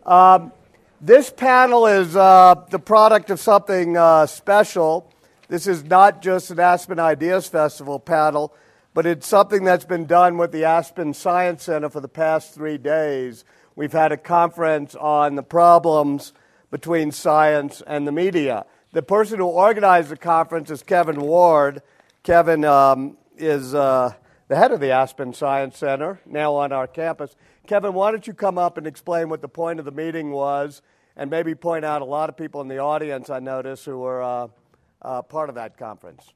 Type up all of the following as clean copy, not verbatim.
This panel is the product of something special. This is not just an Aspen Ideas Festival panel, but it's something that's been done with the Aspen Science Center for the past 3 days. We've had a conference on the problems between science and the media. The person who organized the conference is Kevin Ward. Kevin is the head of the Aspen Science Center, now on our campus. Kevin, why don't you come up and explain what the point of the meeting was, and maybe point out a lot of people in the audience, I notice, who were part of that conference.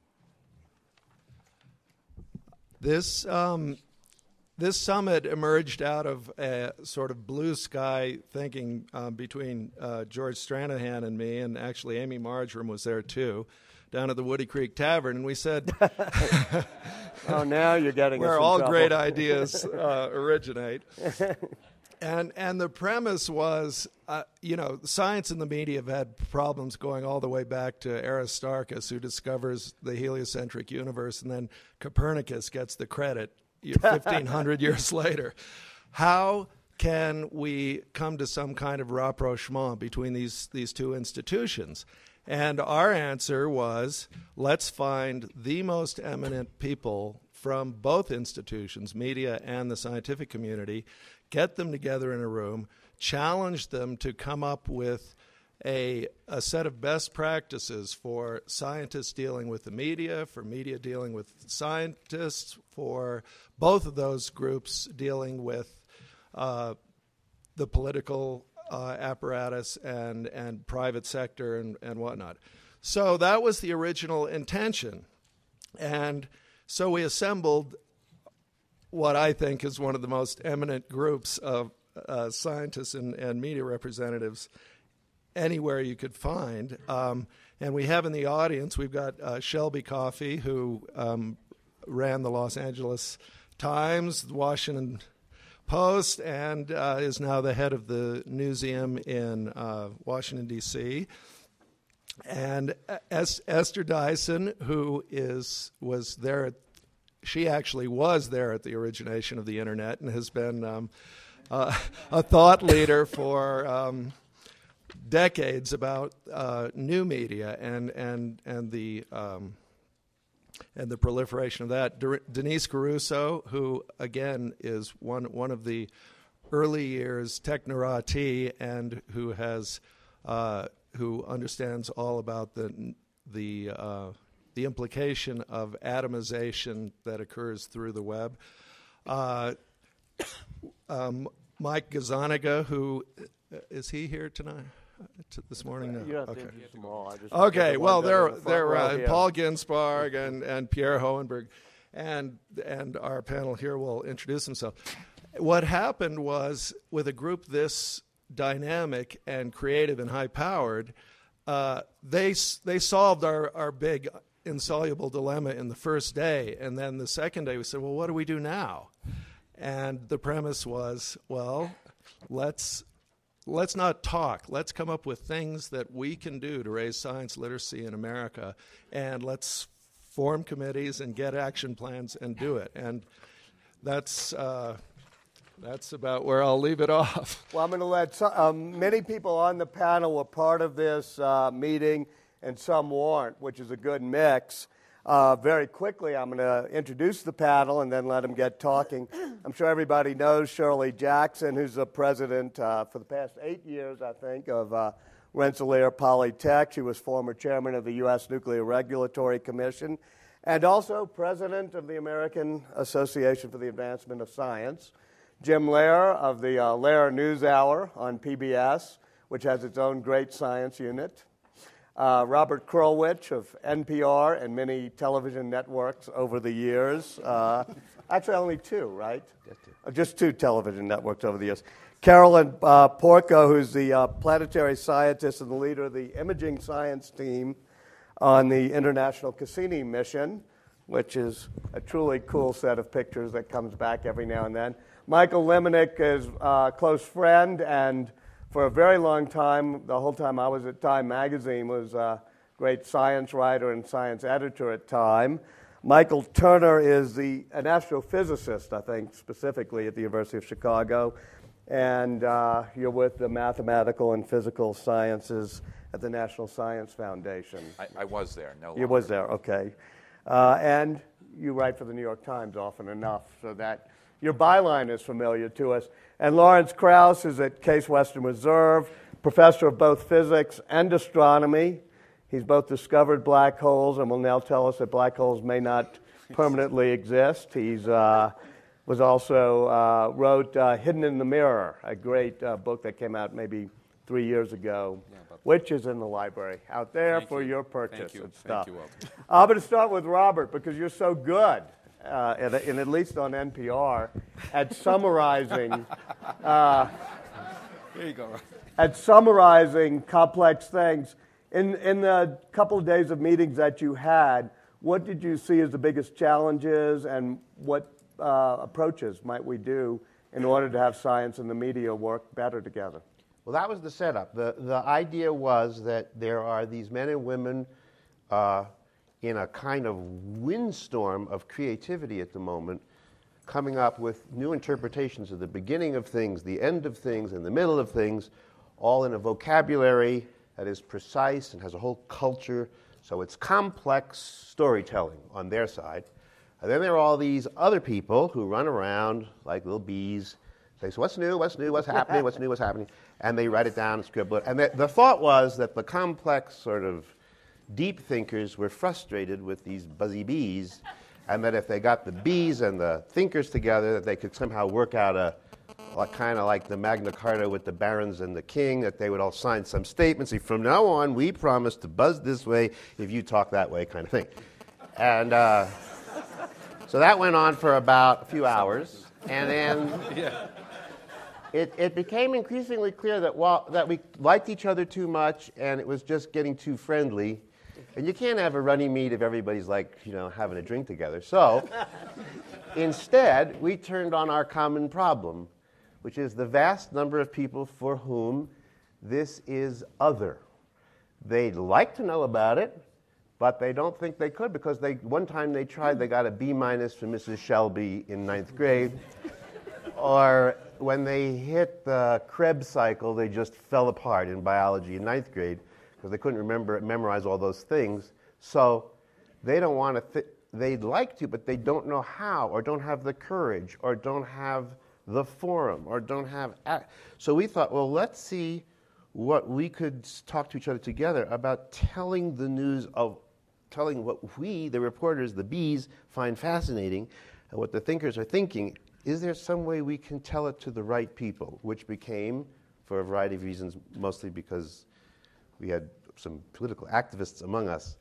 This summit emerged out of a sort of blue sky thinking between George Stranahan and me, and actually Amy Marjoram was there too, down at the Woody Creek Tavern, and we said, "Oh, now you're getting where us in all trouble. Great ideas originate." And the premise was, science and the media have had problems going all the way back to Aristarchus, who discovers the heliocentric universe, and then Copernicus gets the credit 1,500 years later. How can we come to some kind of rapprochement between these two institutions? And our answer was, let's find the most eminent people from both institutions, media and the scientific community, get them together in a room, challenge them to come up with a set of best practices for scientists dealing with the media, for media dealing with scientists, for both of those groups dealing with the political apparatus and private sector and whatnot. So that was the original intention. And so we assembled what I think is one of the most eminent groups of scientists and media representatives anywhere you could find. And we have in the audience, we've got Shelby Coffey, who ran the Los Angeles Times, the Washington Post, and is now the head of the newsroom in Washington, D.C., and Esther Dyson, who was there. She actually was there at the origination of the internet and has been a thought leader for decades about new media and the proliferation of that. Denise Caruso, who again is one of the early years technorati and who understands all about the implication of atomization that occurs through the web. Mike Gazzaniga, who is he here tonight? This morning? No. You don't have to Okay. introduce them all. Okay. Well, they're here. Paul Ginsparg and Pierre Hohenberg, and our panel here will introduce themselves. What happened was, with a group this dynamic and creative and high-powered, they solved our big insoluble dilemma in the first day, and then the second day we said, well, what do we do now? And the premise was, well, let's not talk. Let's come up with things that we can do to raise science literacy in America, and let's form committees and get action plans and do it. And that's about where I'll leave it off. Well, I'm going to let many people on the panel were part of this meeting, and some weren't, which is a good mix. Very quickly, I'm going to introduce the panel and then let them get talking. I'm sure everybody knows Shirley Jackson, who's the president for the past 8 years, I think, of Rensselaer Polytech. She was former chairman of the U.S. Nuclear Regulatory Commission and also president of the American Association for the Advancement of Science. Jim Lehrer of the Lehrer NewsHour on PBS, which has its own great science unit. Robert Krulwich of NPR and many television networks over the years. Actually, only 2, right? Just 2 television networks over the years. Carolyn Porco, who's the planetary scientist and the leader of the imaging science team on the International Cassini mission, which is a truly cool set of pictures that comes back every now and then. Michael Lemonick is a close friend, and for a very long time, the whole time I was at Time Magazine, was a great science writer and science editor at Time. Michael Turner is an astrophysicist, I think, specifically at the University of Chicago. and you're with the Mathematical and Physical Sciences at the National Science Foundation. I was there, no longer. You was there, okay. And you write for the New York Times often enough so that your byline is familiar to us. And Lawrence Krauss is at Case Western Reserve, professor of both physics and astronomy. He's both discovered black holes and will now tell us that black holes may not permanently exist. He's was also wrote Hidden in the Mirror, a great book that came out maybe 3 years ago, which is in the library out there for your purchase and stuff. Thank you, Walter. I'm going to start with Robert because you're so good, at least on NPR, at summarizing. There you go. At summarizing complex things. In the couple of days of meetings that you had, what did you see as the biggest challenges, and what approaches might we do in order to have science and the media work better together? Well, that was the setup. The idea was that there are these men and women in a kind of windstorm of creativity at the moment, coming up with new interpretations of the beginning of things, the end of things, and the middle of things, all in a vocabulary that is precise and has a whole culture. So it's complex storytelling on their side. And then there are all these other people who run around like little bees. They say, what's new, what's new, what's happening, what's new, what's happening? And they write it down and scribble it. And the thought was that the complex sort of deep thinkers were frustrated with these buzzy bees, and that if they got the bees and the thinkers together, that they could somehow work out a kind of like the Magna Carta with the barons and the king, that they would all sign some statement, say, from now on, we promise to buzz this way if you talk that way, kind of thing. And so that went on for about a few hours, and then it became increasingly clear that we liked each other too much, and it was just getting too friendly. And you can't have a running meet if everybody's like, having a drink together. So instead, we turned on our common problem, which is the vast number of people for whom this is other. They'd like to know about it, but they don't think they could because one time they tried, they got a B- from Mrs. Shelby in 9th grade. Or when they hit the Krebs cycle, they just fell apart in biology in 9th grade because they couldn't memorize all those things. So they don't want to, they'd like to, but they don't know how, or don't have the courage, or don't have the forum, or don't have... So we thought, well, let's see what we could talk to each other together about telling the news of, telling what we, the reporters, the bees, find fascinating, and what the thinkers are thinking. Is there some way we can tell it to the right people? Which became, for a variety of reasons, mostly because we had some political activists among us.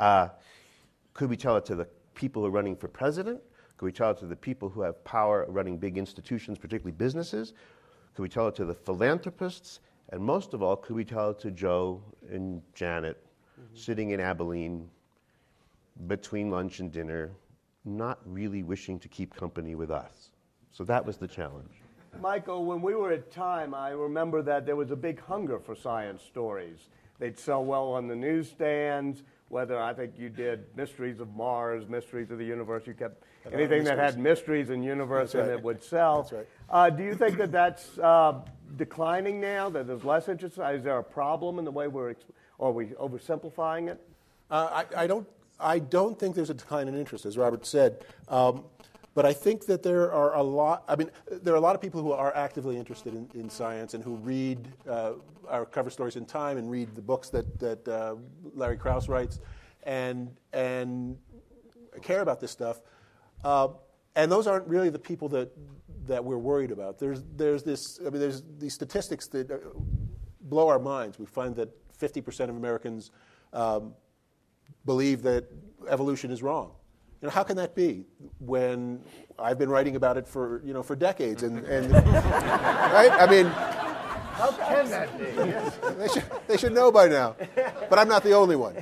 Could we tell it to the people who are running for president? Could we tell it to the people who have power running big institutions, particularly businesses? Could we tell it to the philanthropists? And most of all, could we tell it to Joe and Janet, sitting in Abilene between lunch and dinner, not really wishing to keep company with us? So that was the challenge. Michael, when we were at Time, I remember that there was a big hunger for science stories. They'd sell well on the newsstands, whether I think you did Mysteries of Mars, Mysteries of the Universe. You kept anything that had mysteries and universe in it would sell. That's right. Do you think that that's declining now, that there's less interest? Is there a problem in the way are we oversimplifying it? I don't think there's a decline in interest, as Robert said. But I think that there are a lot of people who are actively interested in science and who read our cover stories in Time and read the books that Larry Krauss writes and care about this stuff. And those aren't really the people that we're worried about. There's these statistics that blow our minds. We find that 50% of Americans believe that evolution is wrong. How can that be when I've been writing about it for decades and right? I mean, how can that be? They should know by now. But I'm not the only one.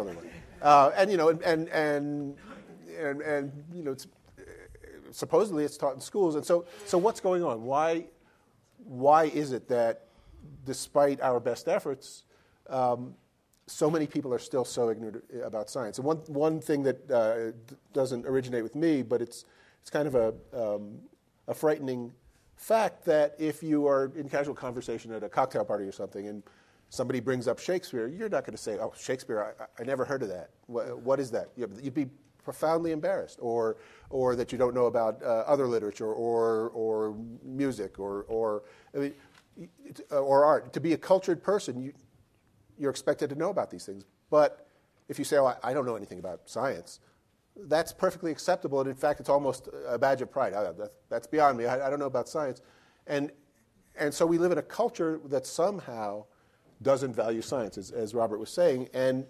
It's, supposedly it's taught in schools. And so what's going on? Why is it that despite our best efforts, so many people are still so ignorant about science? And one thing that doesn't originate with me, but it's kind of a frightening fact that if you are in casual conversation at a cocktail party or something and somebody brings up Shakespeare, you're not going to say, oh, Shakespeare, I never heard of that. What is that? You'd be profoundly embarrassed, or that you don't know about other literature or music or art. To be a cultured person, you're expected to know about these things. But if you say, oh, I don't know anything about science, that's perfectly acceptable, and in fact, it's almost a badge of pride. That's beyond me. I don't know about science. And so we live in a culture that somehow doesn't value science, as Robert was saying, and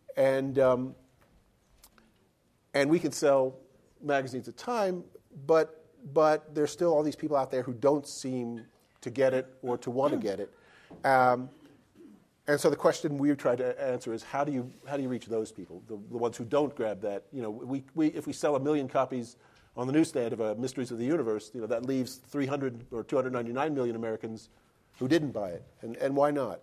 we can sell magazines at Time, but there's still all these people out there who don't seem to get it or to want to get it. And so the question we try to answer is how do you reach those people, the ones who don't grab that? If we sell 1 million copies on the newsstand of Mysteries of the Universe, that leaves 300 or 299 million Americans who didn't buy it, and why not?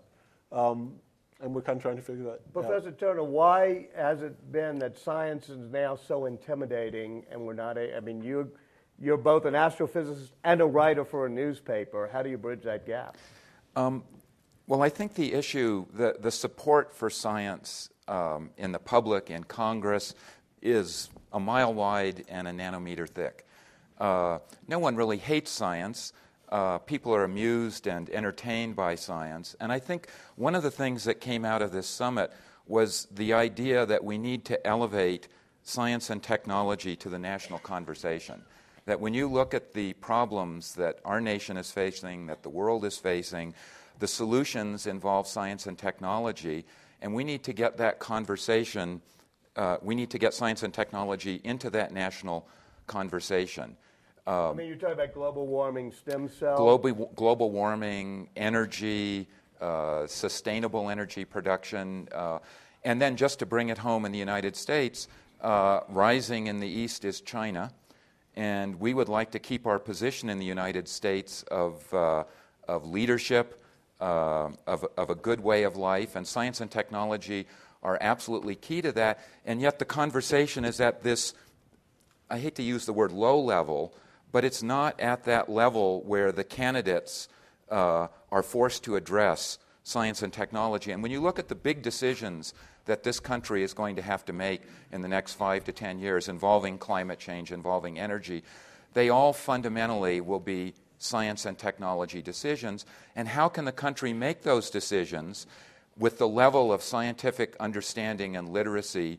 And we're kind of trying to figure that out. Professor Turner, why has it been that science is now so intimidating and we're not, you're both an astrophysicist and a writer for a newspaper. How do you bridge that gap? Well, I think the issue, the support for science in the public, in Congress, is a mile wide and a nanometer thick. No one really hates science. People are amused and entertained by science. And I think one of the things that came out of this summit was the idea that we need to elevate science and technology to the national conversation. That when you look at the problems that our nation is facing, that the world is facing, the solutions involve science and technology, and we need to get that conversation, we need to get science and technology into that national conversation. You're talking about global warming, stem cells? Global warming, energy, sustainable energy production, and then just to bring it home in the United States, rising in the East is China, and we would like to keep our position in the United States of leadership, of a good way of life, and science and technology are absolutely key to that, and yet the conversation is at this, I hate to use the word low level, but it's not at that level where the candidates are forced to address science and technology. And when you look at the big decisions that this country is going to have to make in the next 5 to 10 years involving climate change, involving energy, they all fundamentally will be science and technology decisions. And how can the country make those decisions with the level of scientific understanding and literacy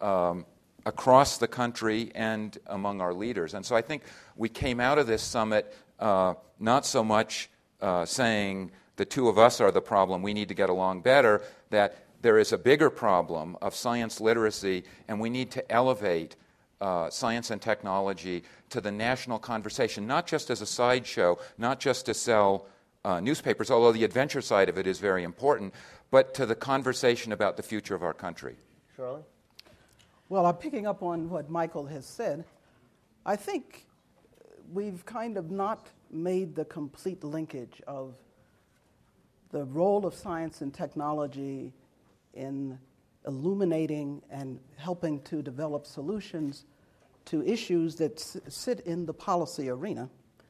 across the country and among our leaders? And so I think we came out of this summit not so much saying the two of us are the problem, we need to get along better, that there is a bigger problem of science literacy, and we need to elevate science and technology to the national conversation, not just as a sideshow, not just to sell newspapers, although the adventure side of it is very important, but to the conversation about the future of our country. Shirley? Well, I'm picking up on what Michael has said. I think we've kind of not made the complete linkage of the role of science and technology in illuminating and helping to develop solutions to issues that sit in the policy arena,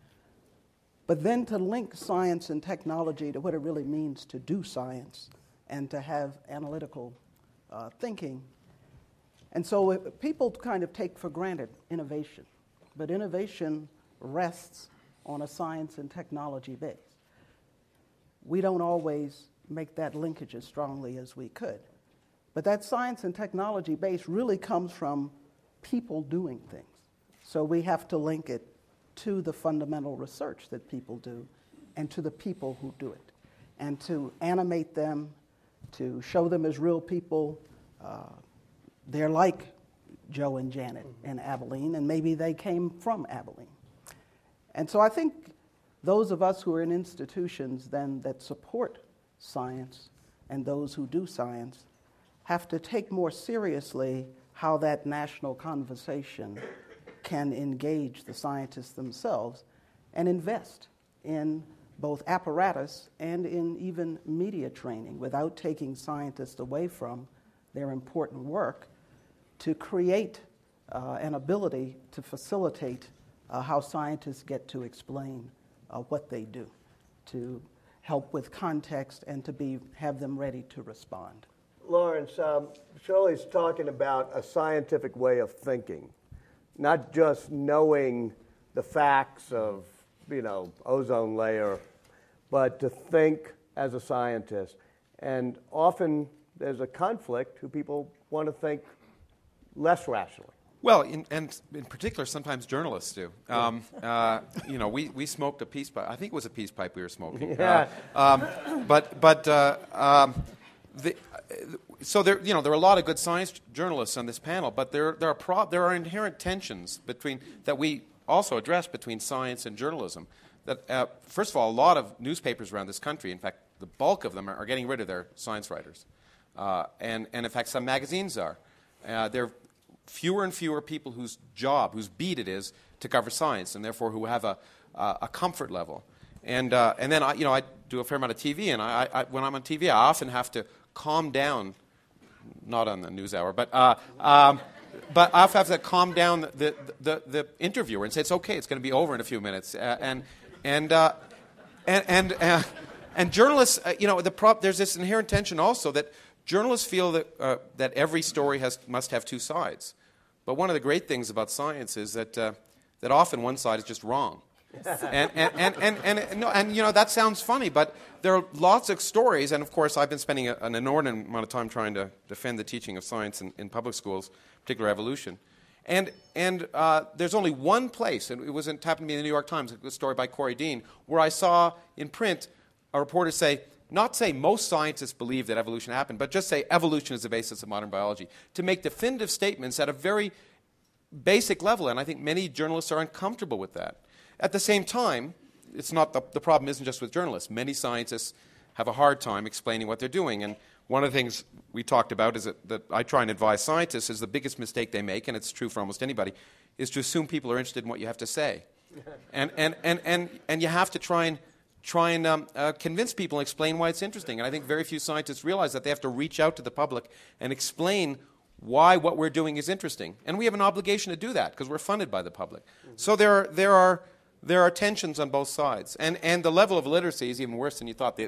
but then to link science and technology to what it really means to do science and to have analytical thinking. And so people kind of take for granted innovation, but innovation rests on a science and technology base. We don't always make that linkage as strongly as we could. But that science and technology base really comes from people doing things. So we have to link it to the fundamental research that people do and to the people who do it, and to animate them, to show them as real people. They're like Joe and Janet in Abilene, and maybe they came from Abilene. And so I think those of us who are in institutions then that support science and those who do science have to take more seriously how that national conversation can engage the scientists themselves and invest in both apparatus and in even media training without taking scientists away from their important work, to create an ability to facilitate how scientists get to explain what they do, to help with context and to have them ready to respond. Lawrence, Shirley's talking about a scientific way of thinking, not just knowing the facts of, ozone layer, but to think as a scientist. And often there's a conflict who people want to think less rationally. Well, and in particular, sometimes journalists do. We smoked a peace pipe. I think it was a peace pipe we were smoking. Yeah. So there are a lot of good science journalists on this panel, but there are inherent tensions that we also address between science and journalism. That first of all, a lot of newspapers around this country, in fact, the bulk of them are getting rid of their science writers, and in fact, some magazines are. There are fewer and fewer people whose beat it is to cover science, and therefore who have a comfort level. And then I do a fair amount of TV, and when I'm on TV, I often have to calm down. Not on the NewsHour, but I have to calm down the interviewer and say it's okay, it's going to be over in a few minutes. And journalists, there's this inherent tension also that journalists feel that every story must have two sides. But one of the great things about science is that often one side is just wrong. And that sounds funny, but there are lots of stories, and of course I've been spending an inordinate amount of time trying to defend the teaching of science in public schools, particularly evolution. And there's only one place, and it happened to me in the New York Times, a story by Corey Dean, where I saw in print a reporter not say most scientists believe that evolution happened, but just say evolution is the basis of modern biology, to make definitive statements at a very basic level, and I think many journalists are uncomfortable with that. At the same time, it's not the problem isn't just with journalists. Many scientists have a hard time explaining what they're doing. And one of the things we talked about is that I try and advise scientists is the biggest mistake they make, and it's true for almost anybody, is to assume people are interested in what you have to say. And you have to try and convince people and explain why it's interesting. And I think very few scientists realize that they have to reach out to the public and explain why what we're doing is interesting. And we have an obligation to do that because we're funded by the public. So there are tensions on both sides. And the level of literacy is even worse than you thought.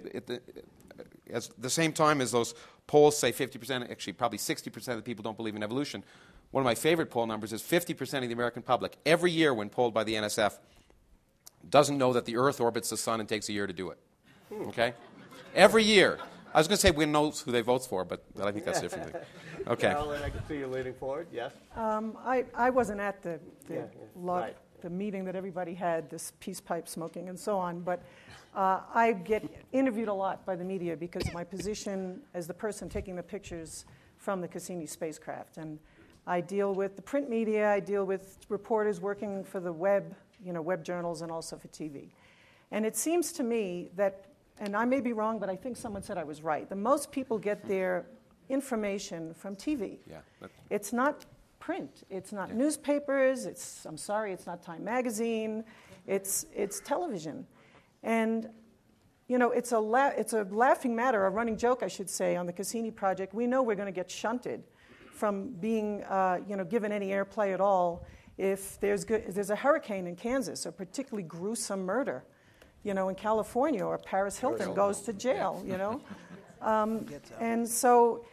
At the same time as those polls say 50%, actually probably 60% of the people don't believe in evolution, one of my favorite poll numbers is 50% of the American public, every year when polled by the NSF, doesn't know that the Earth orbits the sun and takes a year to do it. Okay? Every year. I was going to say we know who they vote for, but I think that's a different thing. Okay. Carolyn, I can see you leaning forward. Yes? I wasn't at the Right. the meeting that everybody had, this peace pipe smoking and so on, but I get interviewed a lot by the media because of my position as the person taking the pictures from the Cassini spacecraft. And I deal with the print media, I deal with reporters working for the web journals and also for TV. And it seems to me that, and I may be wrong, but I think someone said I was right, that most people get their information from TV. Yeah. It's not print. It's not newspapers. It's not Time Magazine. It's television. And, it's a laughing matter, a running joke, I should say, on the Cassini project. We know we're going to get shunted from being, given any airplay at all if there's a hurricane in Kansas, or particularly gruesome murder, in California, or Paris Hilton goes to jail, And so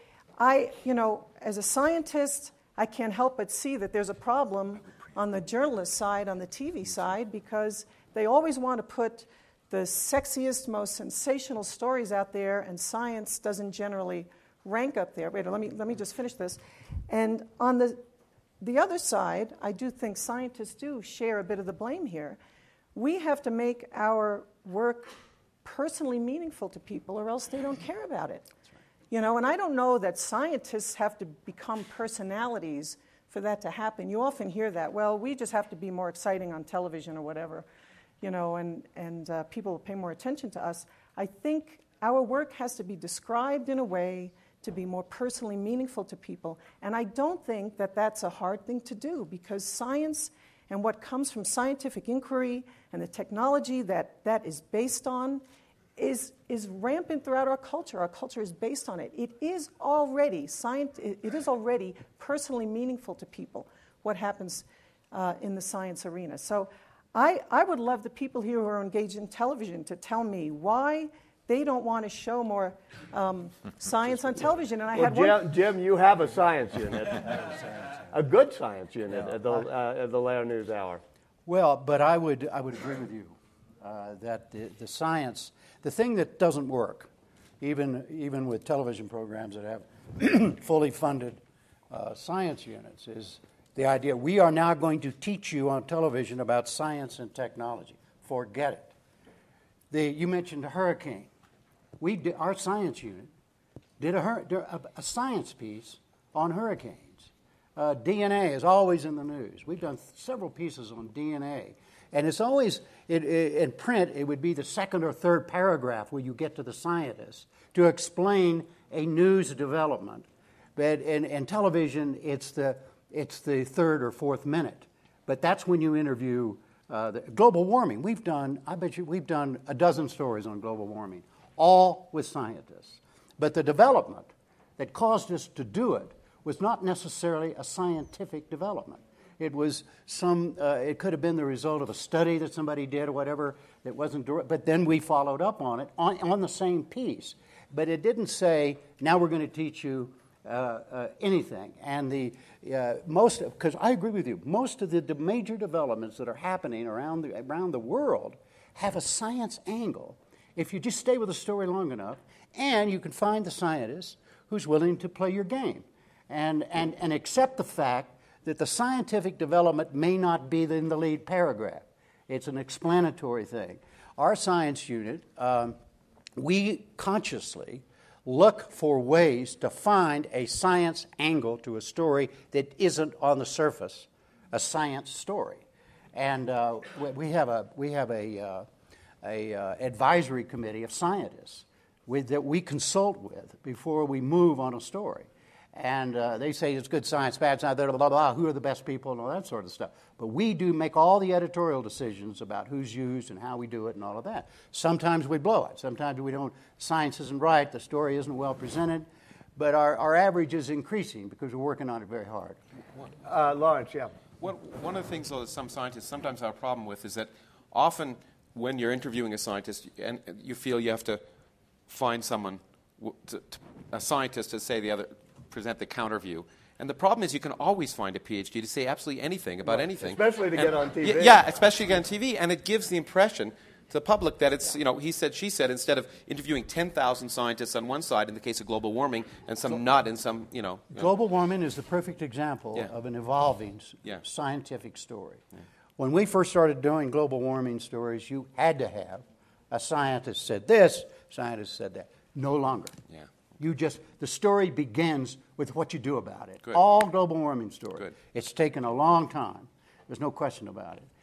as a scientist, I can't help but see that there's a problem on the journalist side, on the TV side, because they always want to put the sexiest, most sensational stories out there, and science doesn't generally rank up there. Wait, let me just finish this. And on the other side, I do think scientists do share a bit of the blame here. We have to make our work personally meaningful to people, or else they don't care about it. And I don't know that scientists have to become personalities for that to happen. You often hear that, well, we just have to be more exciting on television or whatever, and people will pay more attention to us. I think our work has to be described in a way to be more personally meaningful to people. And I don't think that that's a hard thing to do, because science and what comes from scientific inquiry and the technology that is based on is rampant throughout our culture. Our culture is based on it. It is already personally meaningful to people what happens in the science arena. So I would love the people here who are engaged in television to tell me why they don't want to show more science on television. And I had one. Jim, you have a science unit, a good science unit at the Lair News Hour. Well, but I would agree with you that the science, the thing that doesn't work, even with television programs that have fully funded science units, is the idea we are now going to teach you on television about science and technology. Forget it. You mentioned a hurricane. Our science unit did a science piece on hurricanes. DNA is always in the news. We've done several pieces on DNA. And it's always, in print, it would be the second or third paragraph where you get to the scientists to explain a news development. But in television, it's the third or fourth minute. But that's when you interview the global warming. I bet you we've done a dozen stories on global warming, all with scientists. But the development that caused us to do it was not necessarily a scientific development. It was it could have been the result of a study that somebody did or whatever. It wasn't direct, but then we followed up on it on the same piece. But it didn't say, now we're going to teach you anything. And because I agree with you, most of the major developments that are happening around the world have a science angle. If you just stay with a story long enough, and you can find the scientist who's willing to play your game, and accept the fact that the scientific development may not be in the lead paragraph. It's an explanatory thing. Our science unit, we consciously look for ways to find a science angle to a story that isn't on the surface a science story. And we have a advisory committee of scientists that we consult with before we move on a story. And they say it's good science, bad science, blah, blah, blah, who are the best people and all that sort of stuff. But we do make all the editorial decisions about who's used and how we do it and all of that. Sometimes we blow it. Sometimes we don't. Science isn't right. The story isn't well presented. But our average is increasing because we're working on it very hard. Lawrence, yeah. One of the things, though, that some scientists sometimes have a problem with is that often when you're interviewing a scientist and you feel you have to find someone, a scientist to say present the counter view. And the problem is you can always find a PhD to say absolutely anything about anything. Especially to get on TV. Yeah, especially to get on TV. And it gives the impression to the public that it's, he said, she said, instead of interviewing 10,000 scientists on one side in the case of global warming and some nut and some, Global warming is the perfect example of an evolving scientific story. Yeah. When we first started doing global warming stories, you had to have a scientist said this, scientist said that. No longer. Yeah. The story begins with what you do about it. Good. All global warming stories. Good. It's taken a long time. There's no question about it.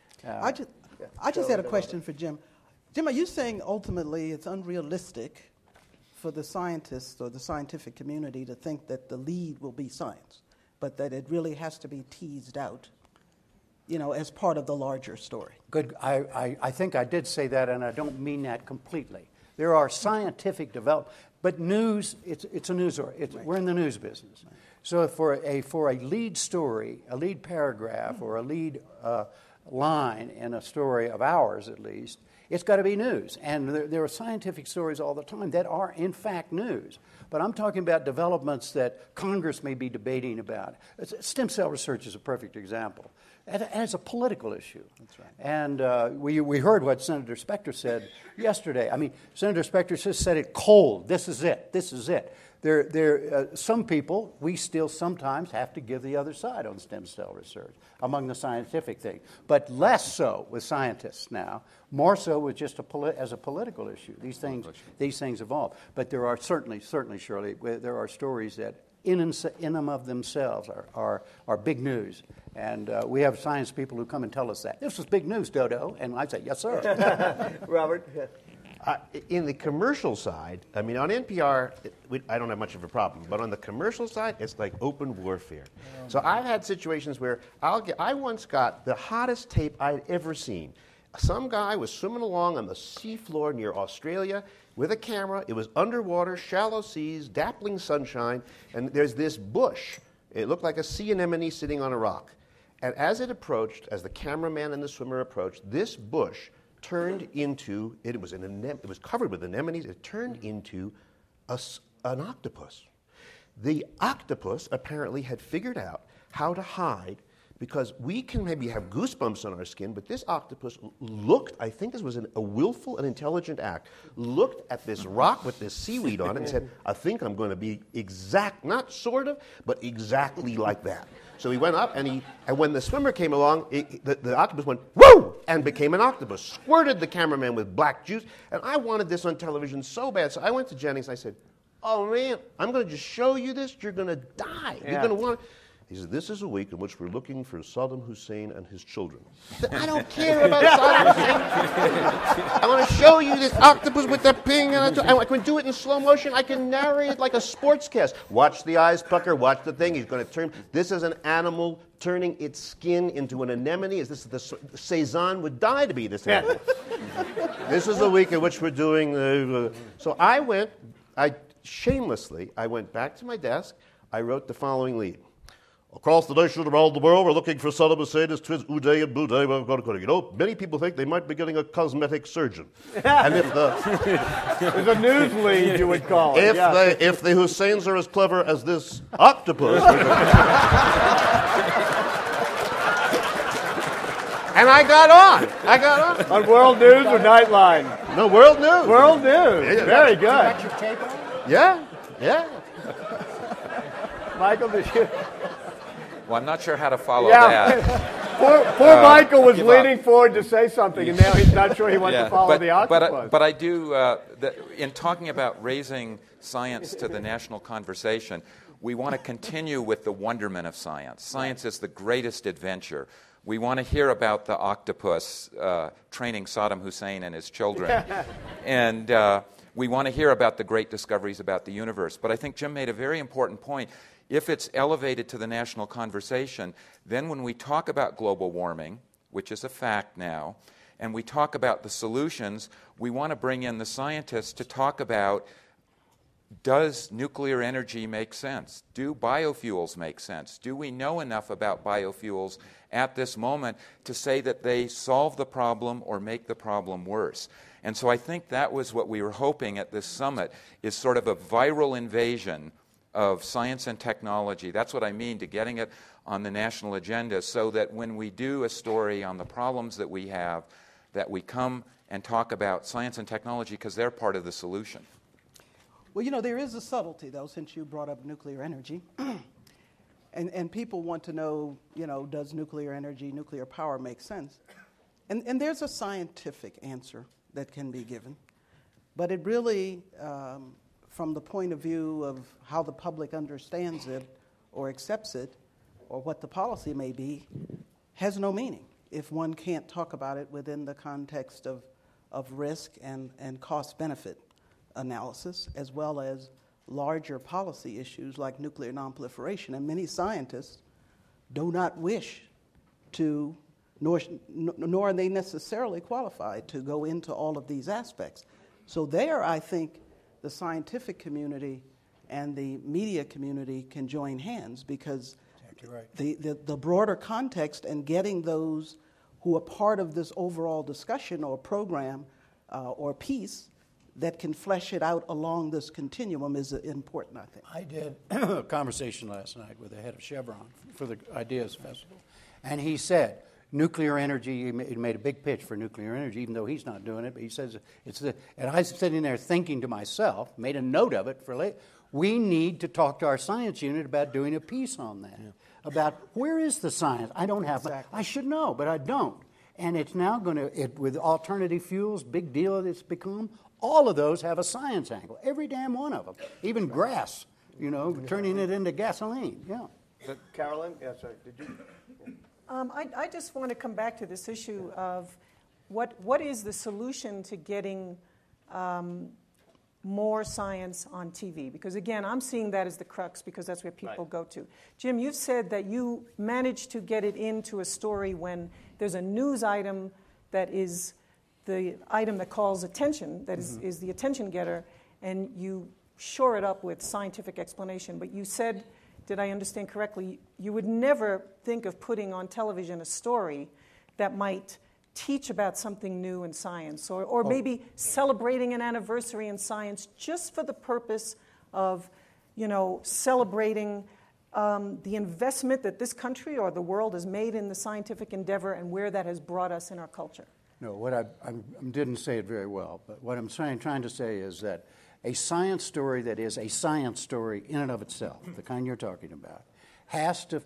I just had a question for Jim. Jim, are you saying ultimately it's unrealistic for the scientists or the scientific community to think that the lead will be science, but that it really has to be teased out, as part of the larger story? Good. I think I did say that, and I don't mean that completely. There are scientific development. But news, it's a news story. Right. We're in the news business. Right. So for a lead story, a lead paragraph, or a lead line in a story of ours at least, it's got to be news. And there are scientific stories all the time that are in fact news. But I'm talking about developments that Congress may be debating about. Stem cell research is a perfect example. And it's a political issue. That's right. And we heard what Senator Specter said yesterday. I mean, Senator Specter just said it cold. This is it. This is it. Some people, we still sometimes have to give the other side on stem cell research among the scientific thing. But less so with scientists now. More so with just as a political issue. These things evolve. But there are certainly, Shirley, there are stories that in them of themselves are big news. And we have science people who come and tell us that. This was big news, Dodo. And I say, yes, sir. Robert? In the commercial side, I mean, on NPR, I don't have much of a problem. But on the commercial side, it's like open warfare. So I've had situations where I once got the hottest tape I'd ever seen. Some guy was swimming along on the seafloor near Australia with a camera. It was underwater, shallow seas, dappling sunshine, and there's this bush. It looked like a sea anemone sitting on a rock. And as it approached, as the cameraman and the swimmer approached, this bush turned into, it was covered with anemones, it turned into an octopus. The octopus apparently had figured out how to hide, because we can maybe have goosebumps on our skin, but this octopus looked, I think this was a willful and intelligent act, looked at this rock with this seaweed on it and said, I think I'm going to be not sort of, but exactly like that. So he went up, and when the swimmer came along, the octopus went, woo, and became an octopus, squirted the cameraman with black juice, and I wanted this on television so bad. So I went to Jennings, and I said, oh man, I'm going to just show you this, you're going to die. You're going to want it. He said, this is a week in which we're looking for Saddam Hussein and his children. I don't care about Saddam Hussein. I want to show you this octopus with the ping. And I can do it in slow motion. I can narrate it like a sportscast. Watch the eyes pucker. Watch the thing. He's going to turn. This is an animal turning its skin into an anemone. Cezanne would die to be this animal. This is a week in which we're doing. So I went back to my desk. I wrote the following lead. Across the nation, around the world, we're looking for Saddam Hussein, his twins Uday and Bouday. You know, many people think they might be getting a cosmetic surgeon. And if there's a news lead, you would call it. If the Husseins are as clever as this octopus. And I got on. On World News or Nightline? No, World News. World News. Yeah. Very good. You got your tape on? Yeah. Michael, did you? Well, I'm not sure how to follow that. Poor Michael was leaning forward to say something, and now he's not sure he wants to follow the octopus. But I do, in talking about raising science to the national conversation, we want to continue with the wonderment of science. Science is the greatest adventure. We want to hear about the octopus training Saddam Hussein and his children. And we want to hear about the great discoveries about the universe. But I think Jim made a very important point. If it's elevated to the national conversation, then when we talk about global warming, which is a fact now, and we talk about the solutions, we want to bring in the scientists to talk about, does nuclear energy make sense? Do biofuels make sense? Do we know enough about biofuels at this moment to say that they solve the problem or make the problem worse? And so I think that was what we were hoping at this summit, is sort of a viral invasion of science and technology. That's what I mean to getting it on the national agenda, so that when we do a story on the problems that we have, that we come and talk about science and technology, because they're part of the solution. Well, you know, there is a subtlety, though, since you brought up nuclear energy. and people want to know, you know, does nuclear energy, nuclear power make sense? And there's a scientific answer that can be given. But it really, from the point of view of how the public understands it or accepts it, or what the policy may be, has no meaning if one can't talk about it within the context of risk and cost-benefit analysis, as well as larger policy issues like nuclear nonproliferation. And many scientists do not wish to, nor are they necessarily qualified to go into all of these aspects. So there, I think, the scientific community and the media community can join hands, because exactly right. the broader context and getting those who are part of this overall discussion or program or piece that can flesh it out along this continuum is important, I think. I did a conversation last night with the head of Chevron for the Ideas Festival, and he said, nuclear energy, he made a big pitch for nuclear energy, even though he's not doing it, but he says, and I was sitting there thinking to myself, made a note of it for later, we need to talk to our science unit about doing a piece on that, about where is the science? I don't have, I should know, but I don't. And it's now going to, with alternative fuels, big deal it's become, all of those have a science angle, every damn one of them, even grass, you know, turning it into gasoline, Carolyn? Yeah, sorry, did you? I just want to come back to this issue of what is the solution to getting more science on TV? Because, again, I'm seeing that as the crux, because that's where people go to. Jim, you've said that you managed to get it into a story when there's a news item that is the item that calls attention, that is the attention getter, and you shore it up with scientific explanation. But you said did I understand correctly, you would never think of putting on television a story that might teach about something new in science, or maybe celebrating an anniversary in science just for the purpose of, celebrating the investment that this country or the world has made in the scientific endeavor and where that has brought us in our culture. No, what I didn't say it very well, but what I'm trying to say is that a science story that is a science story in and of itself, the kind you're talking about, has to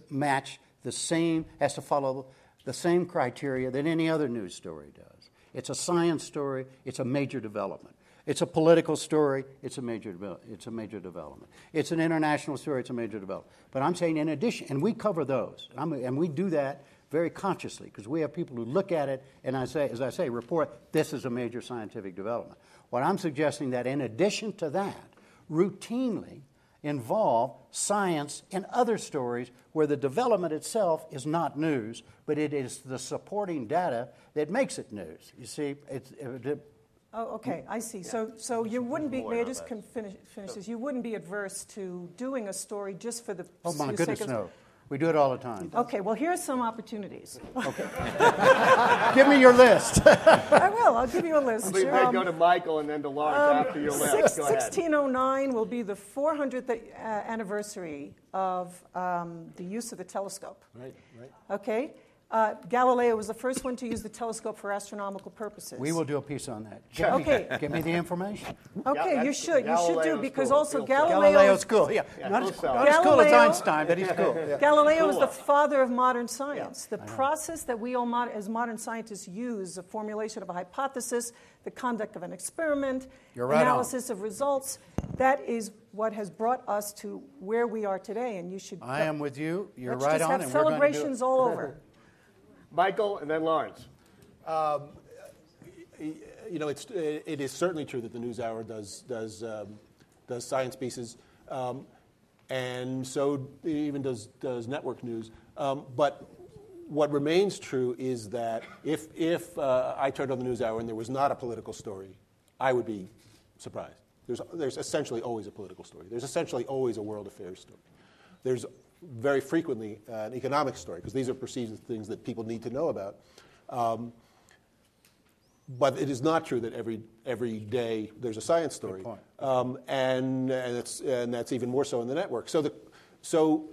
follow the same criteria that any other news story does. It's a science story, it's a major development. It's a political story, it's a major development. It's an international story, it's a major development. But I'm saying in addition, and we cover those, and we do that very consciously, because we have people who look at it and, as I say, report, this is a major scientific development. What I'm suggesting that in addition to that, routinely involve science in other stories where the development itself is not news, but it is the supporting data that makes it news. You see, Oh, okay, I see. So you wouldn't be, may I just finish this? You wouldn't be adverse to doing a story just for the Oh, my sake goodness, of... no. We do it all the time. Okay, well, here's some opportunities. Okay. Give me your list. I will. I'll give you a list. We may go to Michael and then to Lawrence after your list. Go ahead. 1609 will be the 400th anniversary of the use of the telescope. Right. Okay? Galileo was the first one to use the telescope for astronomical purposes. We will do a piece on that. Okay. Give me the information. Okay, Yeah, you should. You should do, Galileo's because cool. also Real Galileo's cool, yeah. Not as cool as Einstein, but he's cool. Galileo is the father of modern science. The process that we all as modern scientists use, the formulation of a hypothesis, the conduct of an experiment, analysis of results, that is what has brought us to where we are today, and you should... I am with you. You're let's right just on, have and we're going to do it. celebrations all over. Michael and then Lawrence. It is certainly true that the NewsHour does science pieces, and so even does network news. But what remains true is that if I turned on the NewsHour and there was not a political story, I would be surprised. There's essentially always a political story. There's essentially always a world affairs story. There's very frequently an economic story, because these are perceived as things that people need to know about. But it is not true that every day there's a science story, and that's even more so in the network. So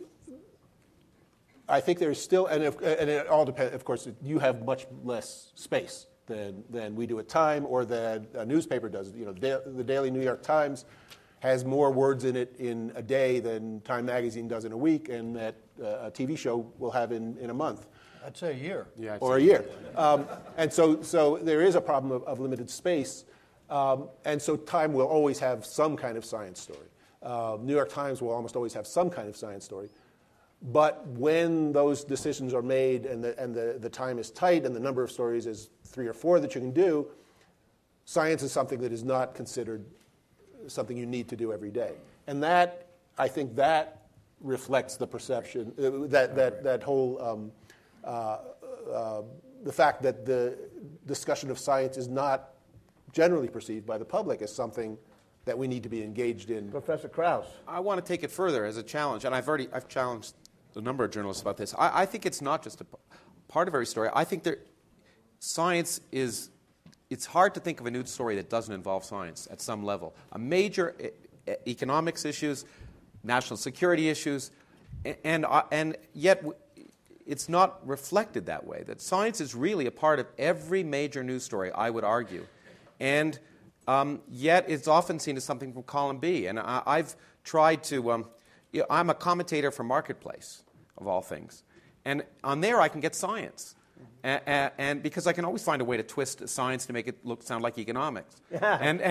I think there's still, and it all depends. Of course, you have much less space than we do at Time, or than a newspaper does. The Daily New York Times has more words in it in a day than Time Magazine does in a week, and that a TV show will have in a month. I'd say a year. Yeah, or a year. And so there is a problem of limited space, and so Time will always have some kind of science story. New York Times will almost always have some kind of science story. But when those decisions are made and the time is tight and the number of stories is 3 or 4 that you can do, science is something that is not considered something you need to do every day. And that, I think that reflects the perception, that whole, the fact that the discussion of science is not generally perceived by the public as something that we need to be engaged in. Professor Krauss. I want to take it further as a challenge, and I've challenged a number of journalists about this. I think it's not just a part of every story. I think science is... It's hard to think of a news story that doesn't involve science at some level. A major economics issues, national security issues, and yet it's not reflected that way. That science is really a part of every major news story, I would argue. And yet it's often seen as something from column B. And I've tried to... I'm a commentator for Marketplace, of all things. And on there I can get science. And because I can always find a way to twist science to make it sound like economics, but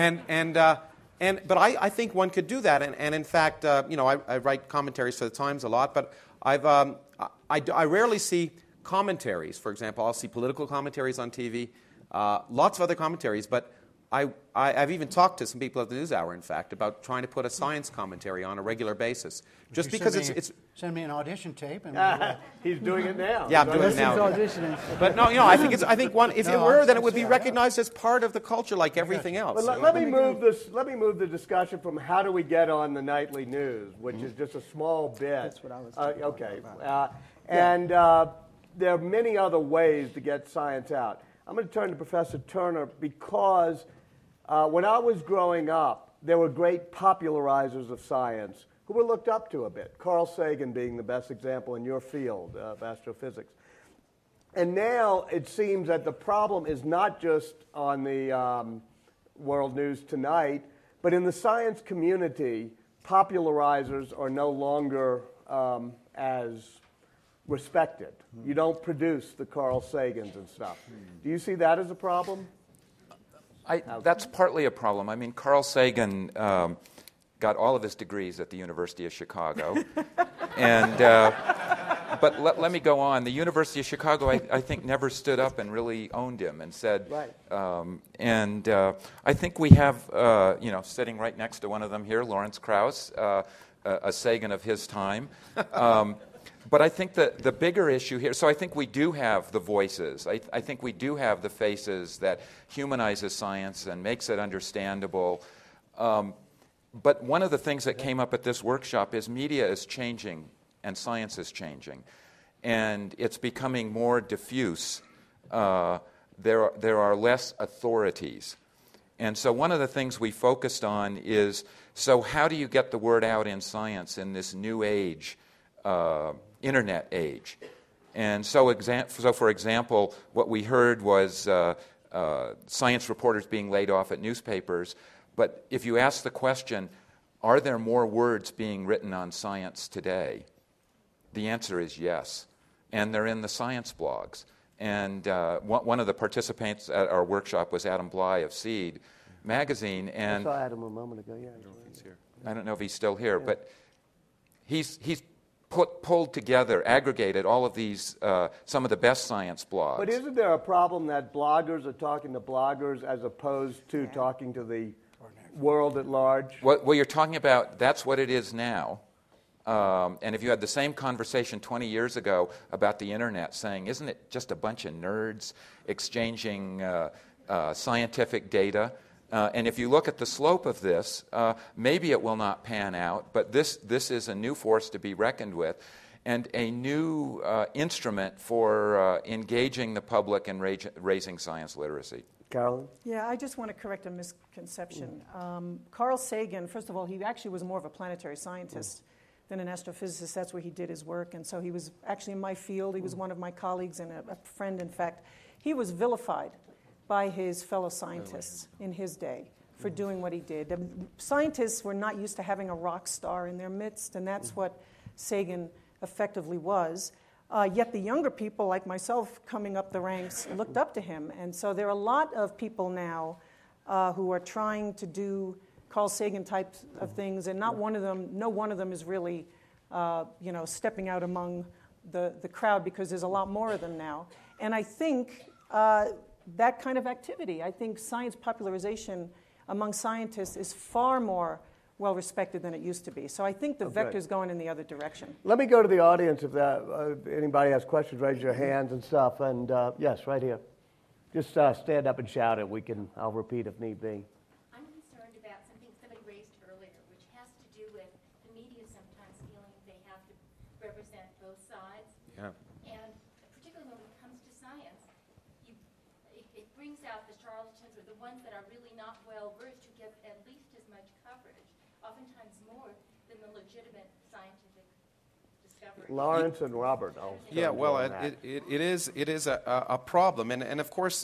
I think one could do that, and in fact, I write commentaries for the Times a lot, but I rarely see commentaries. For example, I'll see political commentaries on TV, lots of other commentaries, but I've even talked to some people at the NewsHour, in fact, about trying to put a science commentary on a regular basis, just because it's send me an audition tape. And He's doing it now. Yeah, I'm doing it now. But no, I think if it were, then it would be recognized as part of the culture, like everything else. But let me move the discussion from how do we get on the nightly news, which is just a small bit. That's what I was talking okay. about. And there are many other ways to get science out. I'm going to turn to Professor Turner because when I was growing up, there were great popularizers of science who were looked up to a bit, Carl Sagan being the best example in your field of astrophysics. And now it seems that the problem is not just on the World News Tonight, but in the science community, popularizers are no longer as respected. You don't produce the Carl Sagans and stuff. Do you see that as a problem? That's partly a problem. I mean, Carl Sagan got all of his degrees at the University of Chicago. But let me go on. The University of Chicago, I think, never stood up and really owned him and said, right. I think we have, sitting right next to one of them here, Lawrence Krauss, a Sagan of his time. But I think that the bigger issue here, so I think we do have the voices. I think we do have the faces that humanizes science and makes it understandable. But one of the things that came up at this workshop is media is changing and science is changing. And it's becoming more diffuse. There are less authorities. And so one of the things we focused on is, so how do you get the word out in science in this new age, internet age? And so for example, what we heard was science reporters being laid off at newspapers. But if you ask the question, are there more words being written on science today? The answer is yes. And they're in the science blogs. And one of the participants at our workshop was Adam Bly of Seed magazine. And I saw Adam a moment ago, yeah. He's here. I don't know if he's still here, but he's pulled together, aggregated all of these, some of the best science blogs. But isn't there a problem that bloggers are talking to bloggers as opposed to talking to the world at large? Well, you're talking about, that's what it is now. And if you had the same conversation 20 years ago about the internet, saying, isn't it just a bunch of nerds exchanging scientific data? And if you look at the slope of this, maybe it will not pan out, but this is a new force to be reckoned with and a new instrument for engaging the public and raising science literacy. Carolyn? Yeah, I just want to correct a misconception. Carl Sagan, first of all, he actually was more of a planetary scientist than an astrophysicist. That's where he did his work, and so he was actually in my field. He was one of my colleagues and a friend, in fact. He was vilified by his fellow scientists in his day for doing what he did. Scientists were not used to having a rock star in their midst, and that's what Sagan effectively was. Yet the younger people, like myself, coming up the ranks, looked up to him. And so there are a lot of people now who are trying to do Carl Sagan types of things, and no one of them is really, stepping out among the crowd, because there's a lot more of them now. And I think that kind of activity, I think science popularization among scientists is far more well respected than it used to be. So I think the vector's going in the other direction. Let me go to the audience if anybody has questions. Raise your hands and stuff. And yes, right here. Just stand up and shout it. I'll repeat if need be. I'm concerned about something somebody raised earlier, which has to do with the media sometimes feeling they have to represent both sides. Yeah. And particularly when it comes to science, it brings out the charlatans or the ones that are really not well versed who get at least as much coverage, oftentimes more than the legitimate scientific discovery. Lawrence and Robert. Yeah, well, it is a problem, and of course,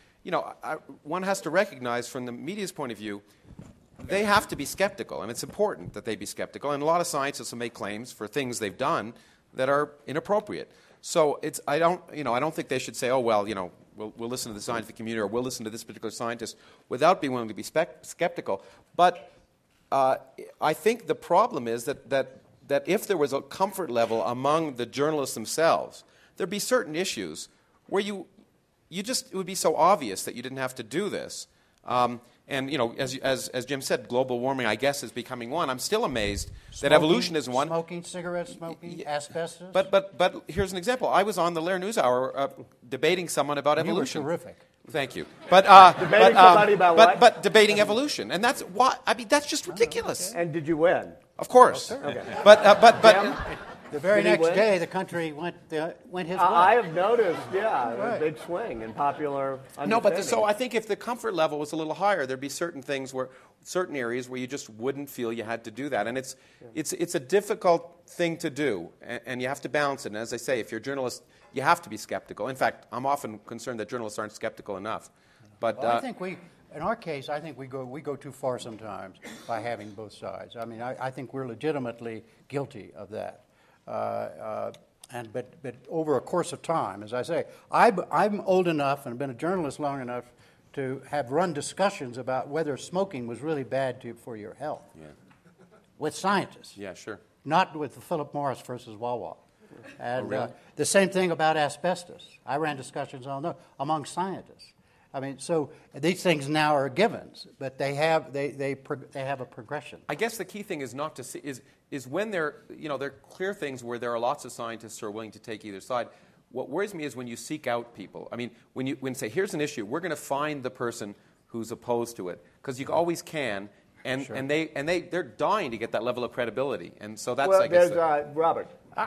one has to recognize from the media's point of view, they have to be skeptical, and it's important that they be skeptical. And a lot of scientists will make claims for things they've done that are inappropriate. So I don't think they should say, oh well, we'll listen to the scientific community or we'll listen to this particular scientist without being willing to be skeptical. But I think the problem is that if there was a comfort level among the journalists themselves, there'd be certain issues where it would be so obvious that you didn't have to do this, And as Jim said, global warming, I guess, is becoming one. I'm still amazed that evolution is one. Smoking, cigarette smoking, asbestos. But here's an example. I was on the Lair NewsHour debating someone about evolution. You were terrific. Thank you. But Debating somebody about what? But debating evolution, and that's why. I mean, that's just ridiculous. And did you win? Of course. Okay. But. The very Did he next win? day, the country went his way. I have noticed, a Right. big swing in popular No, but understanding. so I think if the comfort level was a little higher, there'd be certain areas where you just wouldn't feel you had to do that, and it's a difficult thing to do, and you have to balance it. And as I say, if you're a journalist, you have to be skeptical. In fact, I'm often concerned that journalists aren't skeptical enough. But Well, I think in our case, I think we go too far sometimes by having both sides. I mean, I think we're legitimately guilty of that. But over a course of time, as I say, I'm old enough and been a journalist long enough to have run discussions about whether smoking was really bad for your health with scientists. Yeah, sure. Not with the Philip Morris versus Wawa. And really? The same thing about asbestos. I ran discussions on those among scientists. I mean, so these things now are givens, but they have a progression. I guess the key thing is not to see is when there are clear things where there are lots of scientists who are willing to take either side. What worries me is when you seek out people. I mean, when you say here's an issue, we're going to find the person who's opposed to it because you always can, and Sure. and they're dying to get that level of credibility, and so that's Well, I guess. there's Robert.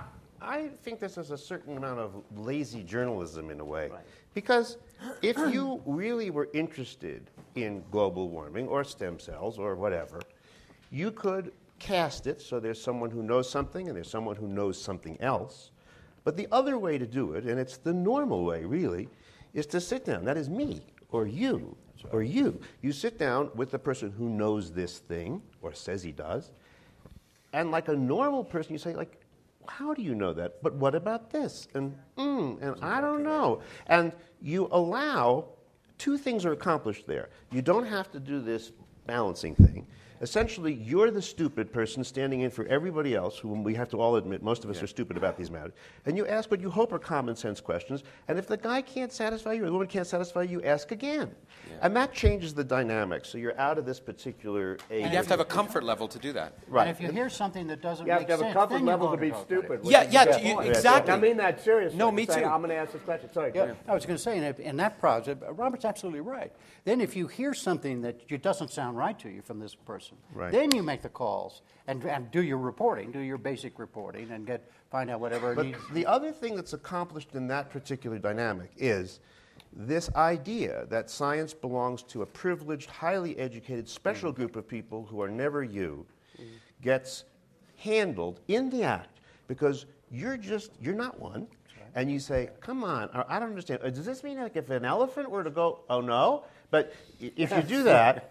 I think this is a certain amount of lazy journalism in a way. Because if you really were interested in global warming or stem cells or whatever, you could cast it so there's someone who knows something and there's someone who knows something else. But the other way to do it, and it's the normal way really, is to sit down. That is me or you or you. You sit down with the person who knows this thing or says he does, and like a normal person, you say, like, how do you know that? But what about this? And I don't know. And you allow, two things are accomplished there. You don't have to do this balancing thing. Essentially, you're the stupid person standing in for everybody else, whom we have to all admit most of us are stupid about these matters. And you ask what you hope are common sense questions. And if the guy can't satisfy you or the woman can't satisfy you, ask again. Yeah. And that changes the dynamic. So you're out of this particular age. You have to have a comfort level to do that. Right. And if you hear something that doesn't You have make to have sense, a comfort then you level to vote be about it. stupid. Exactly. I mean that seriously. No, me Say, too. I'm going to ask this question. Sorry. Yeah, I was going to say, in that project, Robert's absolutely right. Then if you hear something that doesn't sound right to you from this person, then you make the calls and do your reporting, do your basic reporting, and find out whatever But needs. the other thing that's accomplished in that particular dynamic is this idea that science belongs to a privileged, highly educated, special group of people who are never you gets handled in the act because you're not one. And you say, come on, I don't understand. Does this mean like if an elephant were to go, oh no? But if you do that,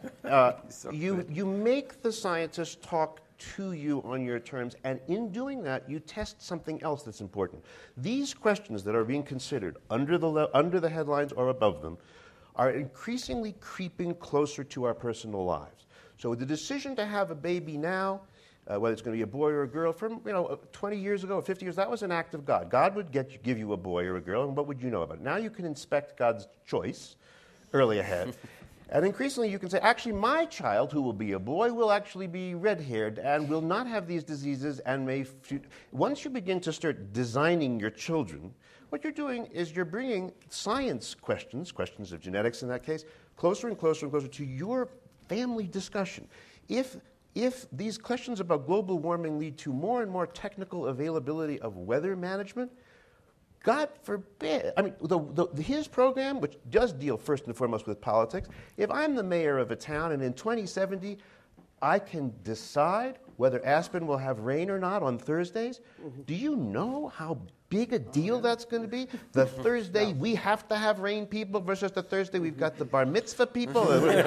you make the scientists talk to you on your terms, and in doing that, you test something else that's important. These questions that are being considered under the headlines or above them are increasingly creeping closer to our personal lives. So the decision to have a baby now, whether it's going to be a boy or a girl, from 20 years ago or 50 years, that was an act of God. God would give you a boy or a girl, and what would you know about it? Now you can inspect God's choice early ahead. And increasingly you can say, actually, my child, who will be a boy, will actually be red-haired and will not have these diseases and may... Once you begin to start designing your children, what you're doing is you're bringing science questions of genetics in that case, closer and closer and closer to your family discussion. If these questions about global warming lead to more and more technical availability of weather management, God forbid. I mean, his program, which does deal first and foremost with politics, if I'm the mayor of a town and in 2070 I can decide whether Aspen will have rain or not on Thursdays, do you know how big a deal that's going to be? The Thursday we have to have rain people versus the Thursday we've got the bar mitzvah people.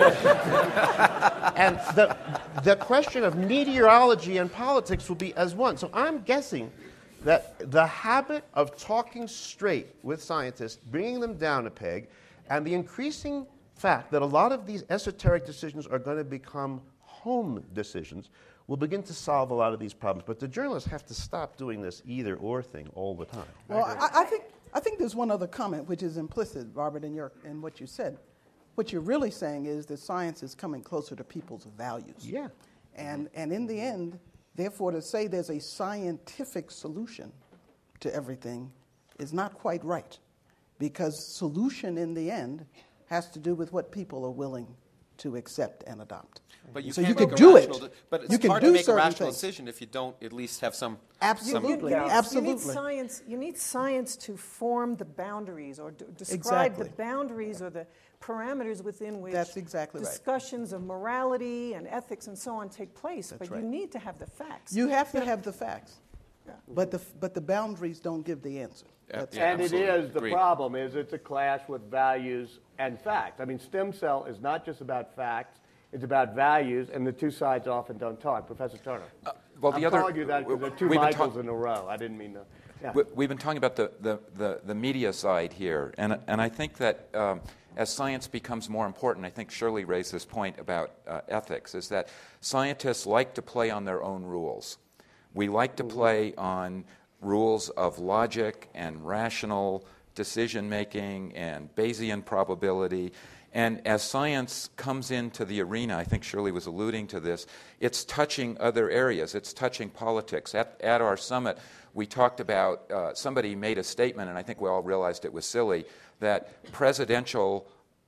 And the question of meteorology and politics will be as one. So I'm guessing that the habit of talking straight with scientists, bringing them down a peg, and the increasing fact that a lot of these esoteric decisions are going to become home decisions will begin to solve a lot of these problems. But the journalists have to stop doing this either-or thing all the time. Well, I think there's one other comment which is implicit, Robert, in what you said. what you're really saying is that science is coming closer to people's values. Yeah. And in the end, therefore, to say there's a scientific solution to everything is not quite right, because solution in the end has to do with what people are willing to accept and adopt. But you so can't you make can a do rational it. but it's You can hard do to make a certain rational things. decision if you don't at least have some. Absolutely, You need absolutely. You need science to form the boundaries or describe Exactly. the boundaries or the parameters within which That's exactly right. discussions of morality and ethics and so on take place. That's but right. you need to have the facts. You have to have the facts, but the boundaries don't give the answer. That's And it absolutely. is, the Agreed. problem is it's a clash with values and facts. I mean, stem cell is not just about facts, it's about values, and the two sides often don't talk. Professor Turner. Well, I'm the other- calling you that because there are two we've been Michaels in a row. I didn't mean to. Yeah. We've been talking about the media side here, and I think that as science becomes more important, I think Shirley raised this point about ethics, is that scientists like to play on their own rules. We like to play on rules of logic and rational decision-making and Bayesian probability. And as science comes into the arena, I think Shirley was alluding to this, it's touching other areas. It's touching politics. At our summit, we talked about, somebody made a statement, and I think we all realized it was silly, that the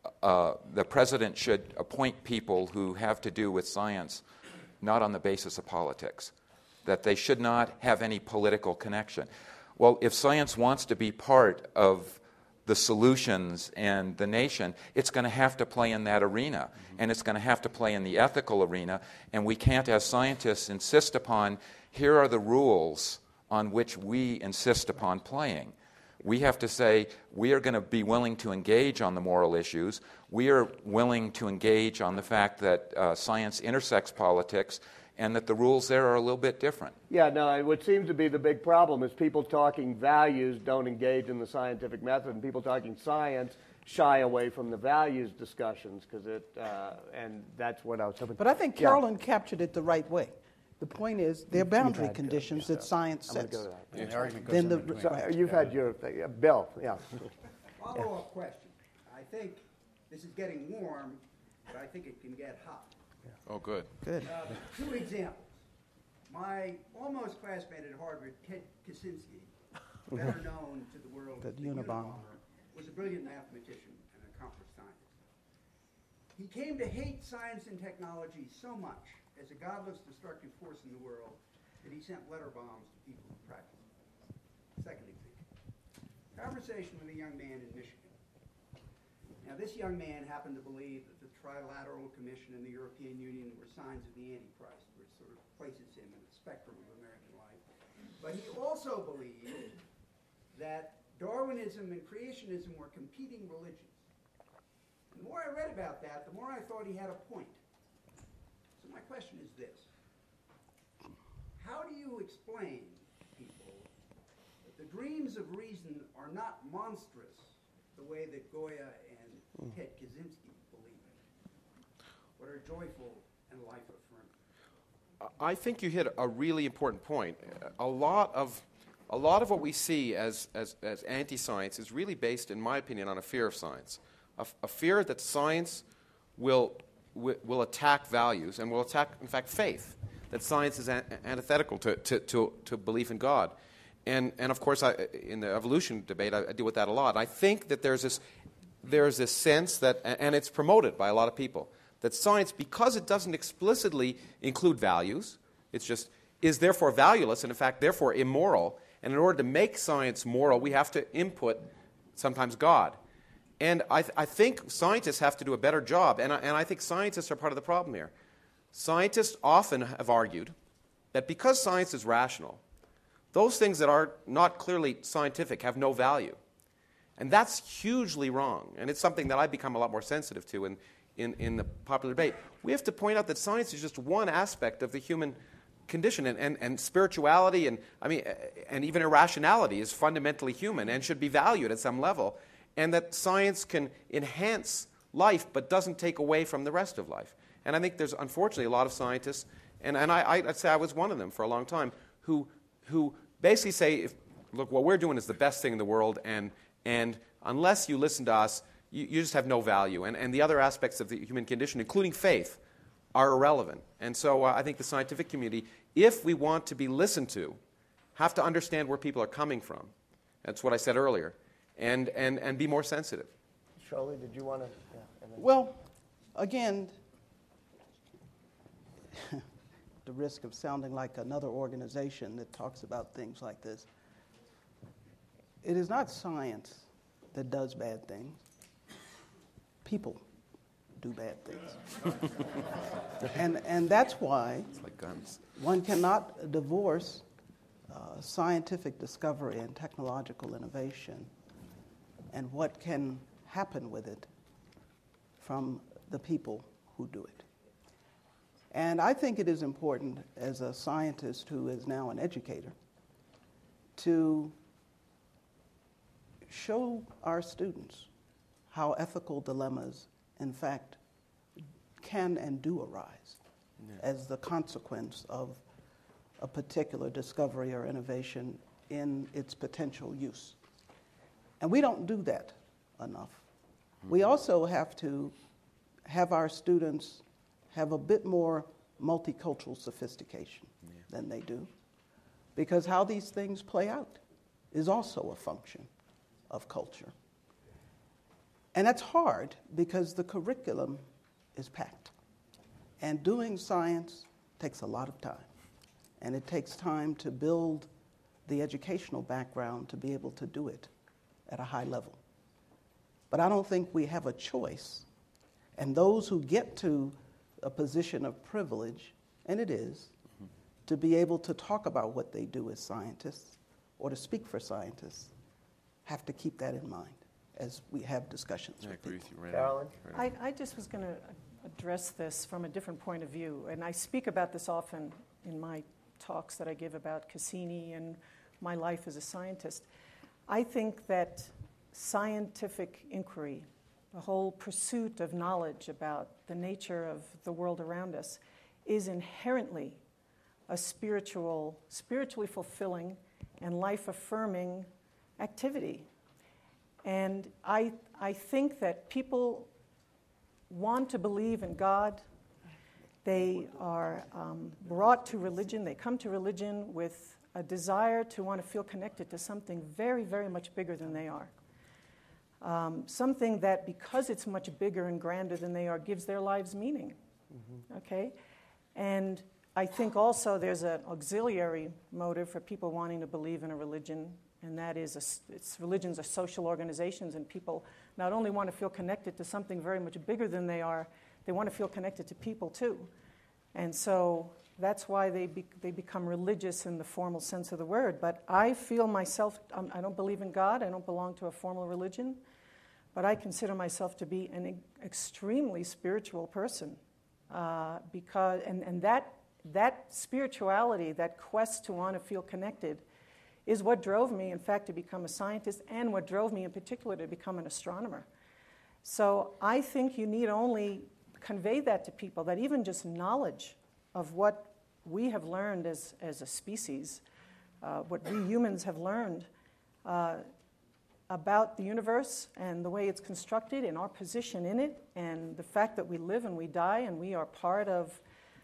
president should appoint people who have to do with science not on the basis of politics, that they should not have any political connection. Well, if science wants to be part of the solutions and the nation, it's going to have to play in that arena, and it's going to have to play in the ethical arena, and we can't, as scientists, insist upon, here are the rules on which we insist upon playing. We have to say, we are going to be willing to engage on the moral issues. We are willing to engage on the fact that science intersects politics, and that the rules there are a little bit different. Yeah, no, what seems to be the big problem is people talking values don't engage in the scientific method, and people talking science shy away from the values discussions, and that's what I was hoping. But I think Carolyn captured it the right way. The point is, there are boundary conditions that science sets. And the argument goes Then in the- between. So, you've had your Bill, yeah. Follow-up question. I think this is getting warm, but I think it can get hot. Oh, good. Good. 2 examples. My almost classmate at Harvard, Ted Kaczynski, better known to the world The as the Unabomber. was a brilliant mathematician and accomplished scientist. He came to hate science and technology so much as a godless, destructive force in the world that he sent letter bombs to people who practiced it. Second example. Conversation with a young man in Michigan. Now, this young man happened to believe that the Trilateral Commission and the European Union were signs of the Antichrist, which sort of places him in the spectrum of American life. But he also believed that Darwinism and creationism were competing religions. The more I read about that, the more I thought he had a point. So my question is this. How do you explain, people, that the dreams of reason are not monstrous the way that Goya and Ted Kaczynski believe it, but are joyful and life-affirming? I think you hit a really important point. A lot of what we see as anti-science is really based, in my opinion, on a fear of science, a fear that science will attack values and will attack, in fact, faith. That science is antithetical to belief in God, and of course, in the evolution debate, I deal with that a lot. I think that there's this sense that, and it's promoted by a lot of people, that science, because it doesn't explicitly include values, it's just is therefore valueless and in fact therefore immoral. And in order to make science moral, we have to input sometimes God. And I think scientists have to do a better job, and I think scientists are part of the problem here. Scientists often have argued that because science is rational, those things that are not clearly scientific have no value. And that's hugely wrong, and it's something that I've become a lot more sensitive to in the popular debate. We have to point out that science is just one aspect of the human condition, and spirituality and even irrationality is fundamentally human and should be valued at some level, and that science can enhance life but doesn't take away from the rest of life. And I think there's unfortunately a lot of scientists, and I'd say I was one of them for a long time, who basically say, look, what we're doing is the best thing in the world, and unless you listen to us, you just have no value. And the other aspects of the human condition, including faith, are irrelevant. And so I think the scientific community, if we want to be listened to, have to understand where people are coming from. That's what I said earlier. And be more sensitive. Shirley, did you want to? Yeah, well, again, the risk of sounding like another organization that talks about things like this. It is not science that does bad things. People do bad things. and that's why it's like guns. One cannot divorce scientific discovery and technological innovation and what can happen with it from the people who do it. And I think it is important, as a scientist who is now an educator, to show our students how ethical dilemmas, in fact, can and do arise as the consequence of a particular discovery or innovation in its potential use. And we don't do that enough. We also have to have our students have a bit more multicultural sophistication than they do, because how these things play out is also a function of culture. And that's hard because the curriculum is packed. And doing science takes a lot of time. And it takes time to build the educational background to be able to do it at a high level. But I don't think we have a choice. And those who get to a position of privilege, and it is, to be able to talk about what they do as scientists or to speak for scientists, have to keep that in mind as we have discussions with people. Carolyn? I just was going to address this from a different point of view, and I speak about this often in my talks that I give about Cassini and my life as a scientist. I think that scientific inquiry, the whole pursuit of knowledge about the nature of the world around us, is inherently a spiritually fulfilling and life-affirming activity. And I think that people want to believe in God. They are brought to religion. They come to religion with a desire to want to feel connected to something very, very much bigger than they are. Something that, because it's much bigger and grander than they are, gives their lives meaning. Okay? And I think also there's an auxiliary motive for people wanting to believe in a religion, and that is religions are social organizations, and people not only want to feel connected to something very much bigger than they are, they want to feel connected to people too. And so that's why they become religious in the formal sense of the word. But I feel myself, I don't believe in God, I don't belong to a formal religion, but I consider myself to be an extremely spiritual person. Because that spirituality, that quest to want to feel connected, is what drove me, in fact, to become a scientist, and what drove me in particular to become an astronomer. So I think you need only convey that to people, that even just knowledge of what we have learned as a species, what we humans have learned about the universe and the way it's constructed and our position in it, and the fact that we live and we die and we are part of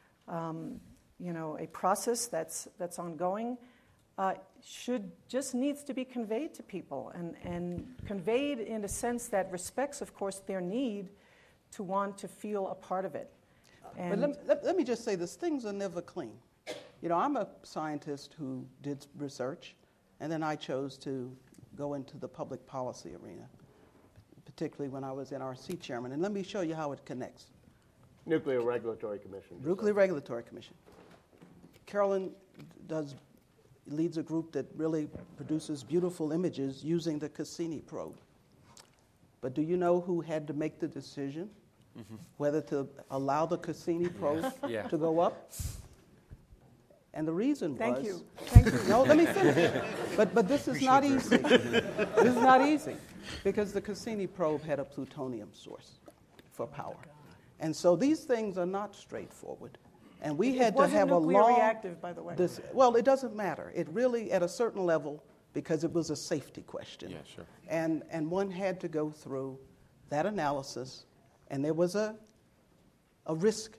a process that's ongoing, needs to be conveyed to people, and conveyed in a sense that respects, of course, their need to want to feel a part of it. And but let me just say this, things are never clean. I'm a scientist who did research, and then I chose to go into the public policy arena, particularly when I was NRC chairman. And let me show you how it connects. Nuclear Regulatory Commission. Nuclear Regulatory Commission. Carolyn leads a group that really produces beautiful images using the Cassini probe. But do you know who had to make the decision whether to allow the Cassini probe to go up? And the reason was... Thank you. No, let me finish. But this is not easy. This is not easy, because the Cassini probe had a plutonium source for power. And so these things are not straightforward. And we had to have a long... It wasn't nuclear reactive, by the way. Well, it doesn't matter. It really, at a certain level, because it was a safety question. Yeah, sure. And one had to go through that analysis, and there was a risk,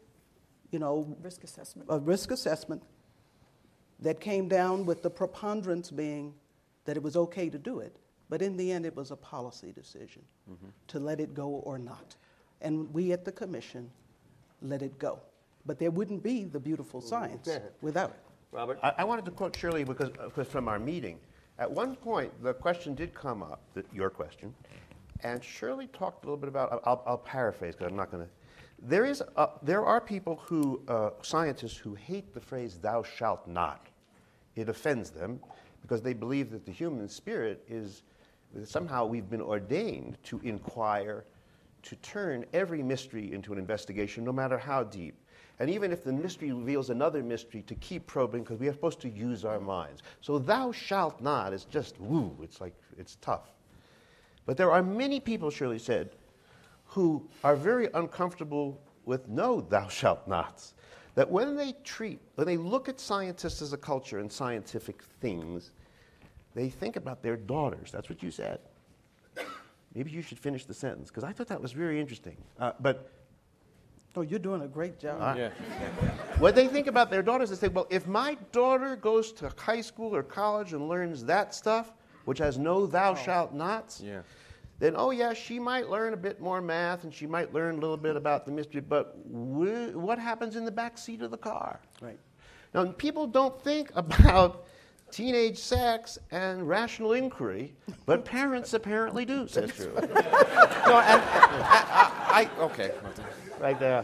Risk assessment. That came down with the preponderance being that it was okay to do it. But in the end, it was a policy decision to let it go or not. And we at the commission let it go. But there wouldn't be the beautiful science without it. Robert? I wanted to quote Shirley because from our meeting. At one point, the question did come up, your question, and Shirley talked a little bit about, I'll paraphrase because I'm not going to, there are people who, scientists who hate the phrase "thou shalt not." It offends them because they believe that the human spirit is, somehow we've been ordained to inquire, to turn every mystery into an investigation, no matter how deep. And even if the mystery reveals another mystery, to keep probing because we are supposed to use our minds. So "thou shalt not" is just woo, it's tough. But there are many people, Shirley said, who are very uncomfortable with no "thou shalt nots." That when they look at scientists as a culture and scientific things, they think about their daughters. That's what you said. Maybe you should finish the sentence, because I thought that was very interesting. Oh, you're doing a great job. When they think about their daughters, they say, well, if my daughter goes to high school or college and learns that stuff, which has no "thou shalt nots," then, oh yeah, she might learn a bit more math and she might learn a little bit about the mystery, but what happens in the back seat of the car? Right. Now, people don't think about teenage sex and rational inquiry, but parents apparently do, says Shirley. No, and okay. Right there.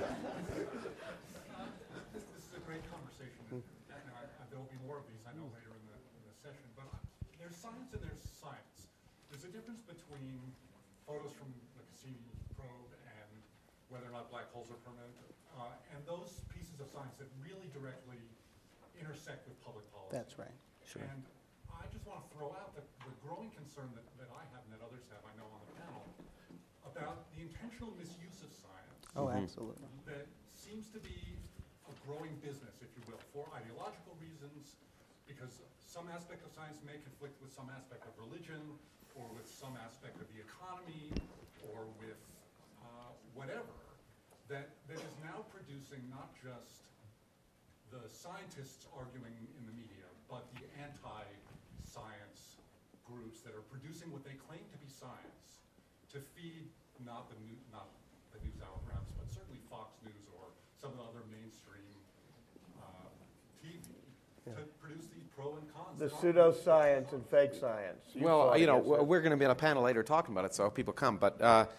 This is a great conversation, and there will be more of these, I know, later in the session. But there's science and there's science. There's a difference between photos from the Cassini probe and whether or not black holes are permanent, and those pieces of science that really directly intersect with public policy. That's right. Sure. And I just want to throw out the growing concern that I have and that others have, I know, on the panel, about the intentional misuse of science. Oh, absolutely. That seems to be a growing business, if you will, for ideological reasons, because some aspect of science may conflict with some aspect of religion, or with some aspect of the economy, or with whatever, that is now producing not just the scientists arguing in the media, but the anti-science groups that are producing what they claim to be science to feed not the news hour perhaps, but certainly Fox News or some of the other mainstream TV to produce these pro and cons. The pseudoscience and fake science. Well, we're going to be on a panel later talking about it, so people come. But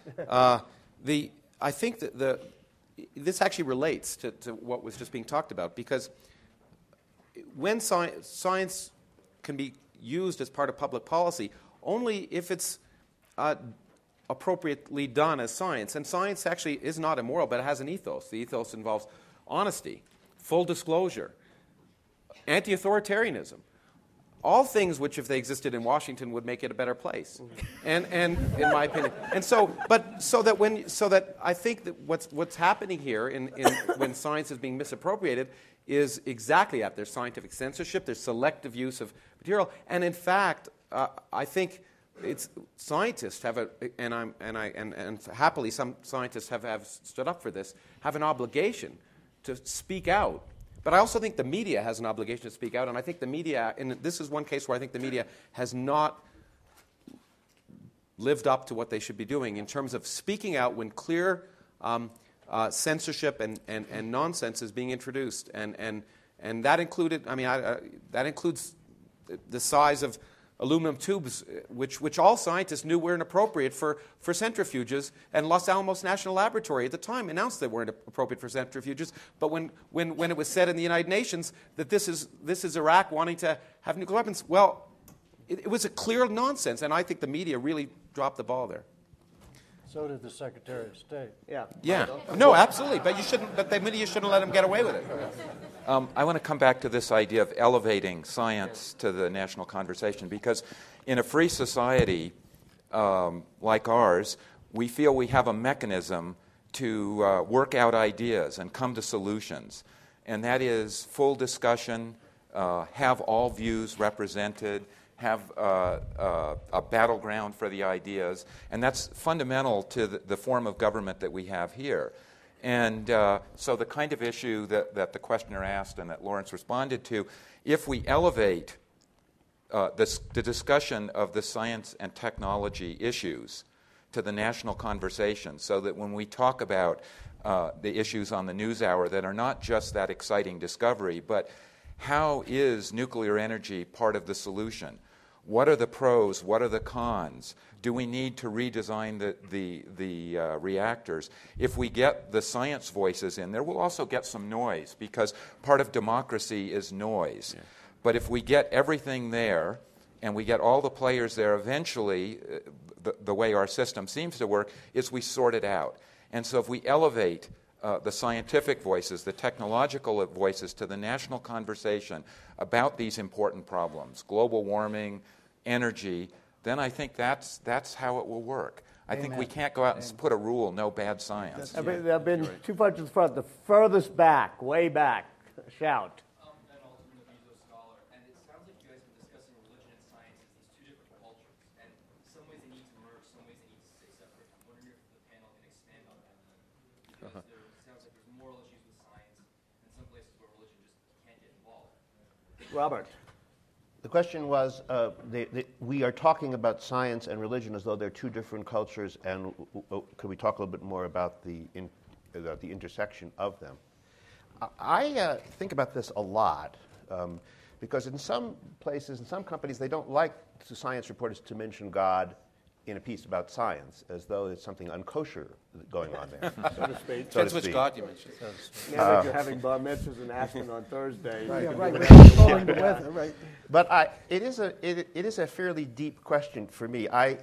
I think that this actually relates to what was just being talked about, because when science can be used as part of public policy, only if it's appropriately done as science. And science actually is not immoral, but it has an ethos. The ethos involves honesty, full disclosure, anti-authoritarianism. All things which, if they existed in Washington, would make it a better place, and in my opinion, and so that I think that what's happening here when science is being misappropriated is exactly that. There's scientific censorship, there's selective use of material, and in fact, I think scientists have and happily some scientists have stood up for this, have an obligation to speak out. But I also think the media has an obligation to speak out, and I think the media, and this is one case where I think the media has not lived up to what they should be doing in terms of speaking out when clear censorship and nonsense is being introduced, and that included, that includes the size of aluminum tubes, which all scientists knew were inappropriate for centrifuges, and Los Alamos National Laboratory at the time announced they weren't appropriate for centrifuges. But when it was said in the United Nations that this is Iraq wanting to have nuclear weapons, well, it was a clear nonsense, and I think the media really dropped the ball there. So did the Secretary of State. Yeah. No, absolutely. But the media shouldn't let him get away with it. I want to come back to this idea of elevating science to the national conversation, because in a free society like ours, we feel we have a mechanism to work out ideas and come to solutions. And that is full discussion, have all views represented, have a battleground for the ideas, and that's fundamental to the form of government that we have here. And so the kind of issue that the questioner asked and that Lawrence responded to, if we elevate the discussion of the science and technology issues to the national conversation, so that when we talk about the issues on the NewsHour that are not just that exciting discovery, but how is nuclear energy part of the solution? What are the pros? What are the cons? Do we need to redesign the reactors? If we get the science voices in there, we'll also get some noise, because part of democracy is noise. Yeah. But if we get everything there and we get all the players there, eventually the way our system seems to work is we sort it out. And so if we elevate the scientific voices, the technological voices to the national conversation about these important problems, global warming, energy, then I think that's how it will work. I think we can't go out and put a rule, no bad science. There have been two punches front. The furthest back, way back, shout. An alternate visa scholar, and it sounds like you guys have been discussing religion and science as these two different cultures, and in some ways they need to merge, some ways they need to stay separate. I'm wondering if the panel can expand on that, because it sounds like there's moral issues with science, and some places where religion just can't get involved. Robert. The question was, we are talking about science and religion as though they're two different cultures, and could we talk a little bit more about the intersection of them? I think about this a lot, because in some places, in some companies, they don't like the science reporters to mention God in a piece about science, as though there's something unkosher going on there. So to speak. Depends which God you mention. Now that you're having bar mitzvahs in Aspen on Thursday. Following the weather, right. But it is a fairly deep question for me. I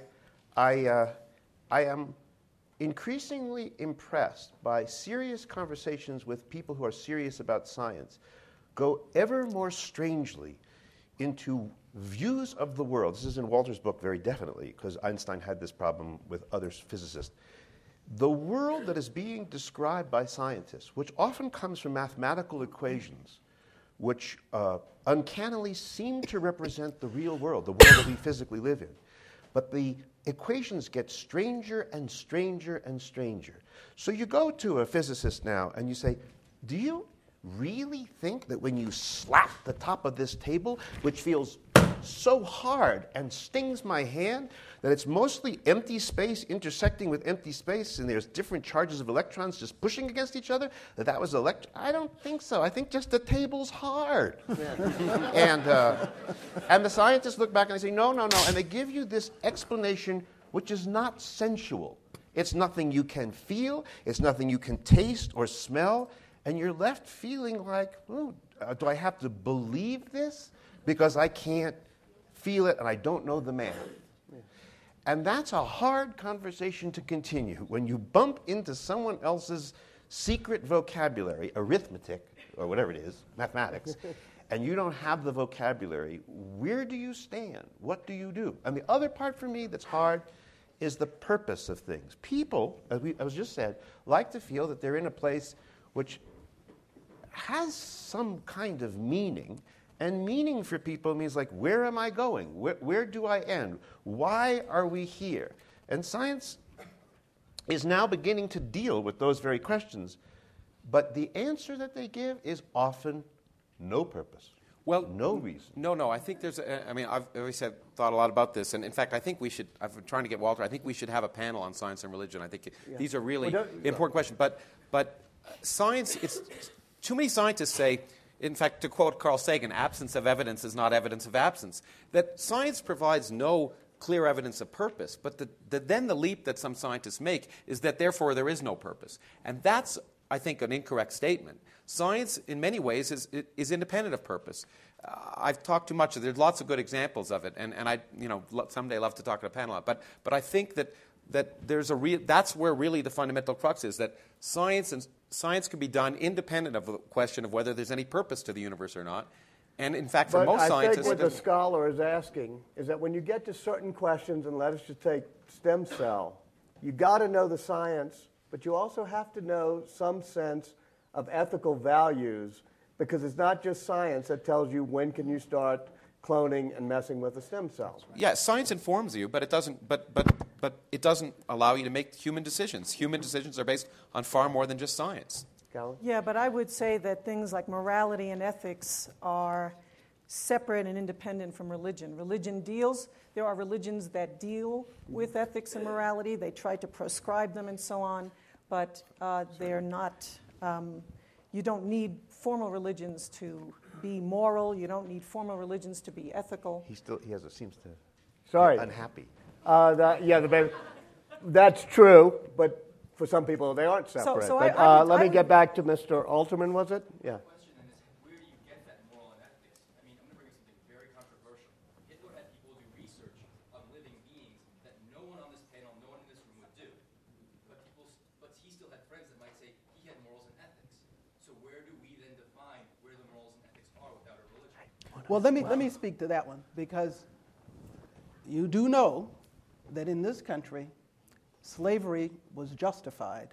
am increasingly impressed by serious conversations with people who are serious about science go ever more strangely into views of the world. This is in Walter's book very definitely, because Einstein had this problem with other physicists. The world that is being described by scientists, which often comes from mathematical equations, which uncannily seem to represent the real world, the world that we physically live in. But the equations get stranger and stranger and stranger. So you go to a physicist now and you say, do you really think that when you slap the top of this table, which feels so hard and stings my hand, that it's mostly empty space intersecting with empty space and there's different charges of electrons just pushing against each other, that was I don't think so. I think just the table's hard. And the scientists look back and they say, no, and they give you this explanation which is not sensual. It's nothing you can feel, it's nothing you can taste or smell, and you're left feeling like, do I have to believe this? Because I can't feel it and I don't know the man. And that's a hard conversation to continue. When you bump into someone else's secret vocabulary, arithmetic, or whatever it is, mathematics, and you don't have the vocabulary, where do you stand? What do you do? And the other part for me that's hard is the purpose of things. People, as was just said, like to feel that they're in a place which has some kind of meaning. And meaning for people means like, where am I going? Where do I end? Why are we here? And science is now beginning to deal with those very questions. But the answer that they give is often no purpose. Well, no reason. No. I think there's. I've always thought a lot about this, and in fact, I think we should. I've been trying to get Walter. I think we should have a panel on science and religion. I think these are really important questions. But science. It's too many scientists say. In fact, to quote Carl Sagan, absence of evidence is not evidence of absence. That science provides no clear evidence of purpose, but then the leap that some scientists make is that therefore there is no purpose. And that's, I think, an incorrect statement. Science, in many ways, is independent of purpose. I've talked too much. There's lots of good examples of it, and I someday love to talk to a panel on it. But I think that there's that's where really the fundamental crux is, that science can be done independent of the question of whether there's any purpose to the universe or not. And in fact, for most scientists... I think what the scholar is asking is that when you get to certain questions, and let us just take stem cell, you got to know the science, but you also have to know some sense of ethical values, because it's not just science that tells you when can you start cloning and messing with the stem cells. Yeah, science informs you, but it doesn't. But it doesn't allow you to make human decisions. Human decisions are based on far more than just science. Callan? Yeah, but I would say that things like morality and ethics are separate and independent from religion. There are religions that deal with ethics and morality. They try to prescribe them and so on, but they're not, you don't need formal religions to be moral. You don't need formal religions to be ethical. He seems to Sorry. be unhappy. That's true, but for some people they aren't separate. So but, let me get back to Mr. Alterman, was it? Yeah. Question then is, where do you get that moral and ethics? I mean, I'm going to bring up something very controversial. Hitler had people do research on living beings that no one on this panel, no one in this room would do. But he still had friends that might say he had morals and ethics. So where do we then define where the morals and ethics are without a religion? Well, let me speak to that one, because you do know that in this country, slavery was justified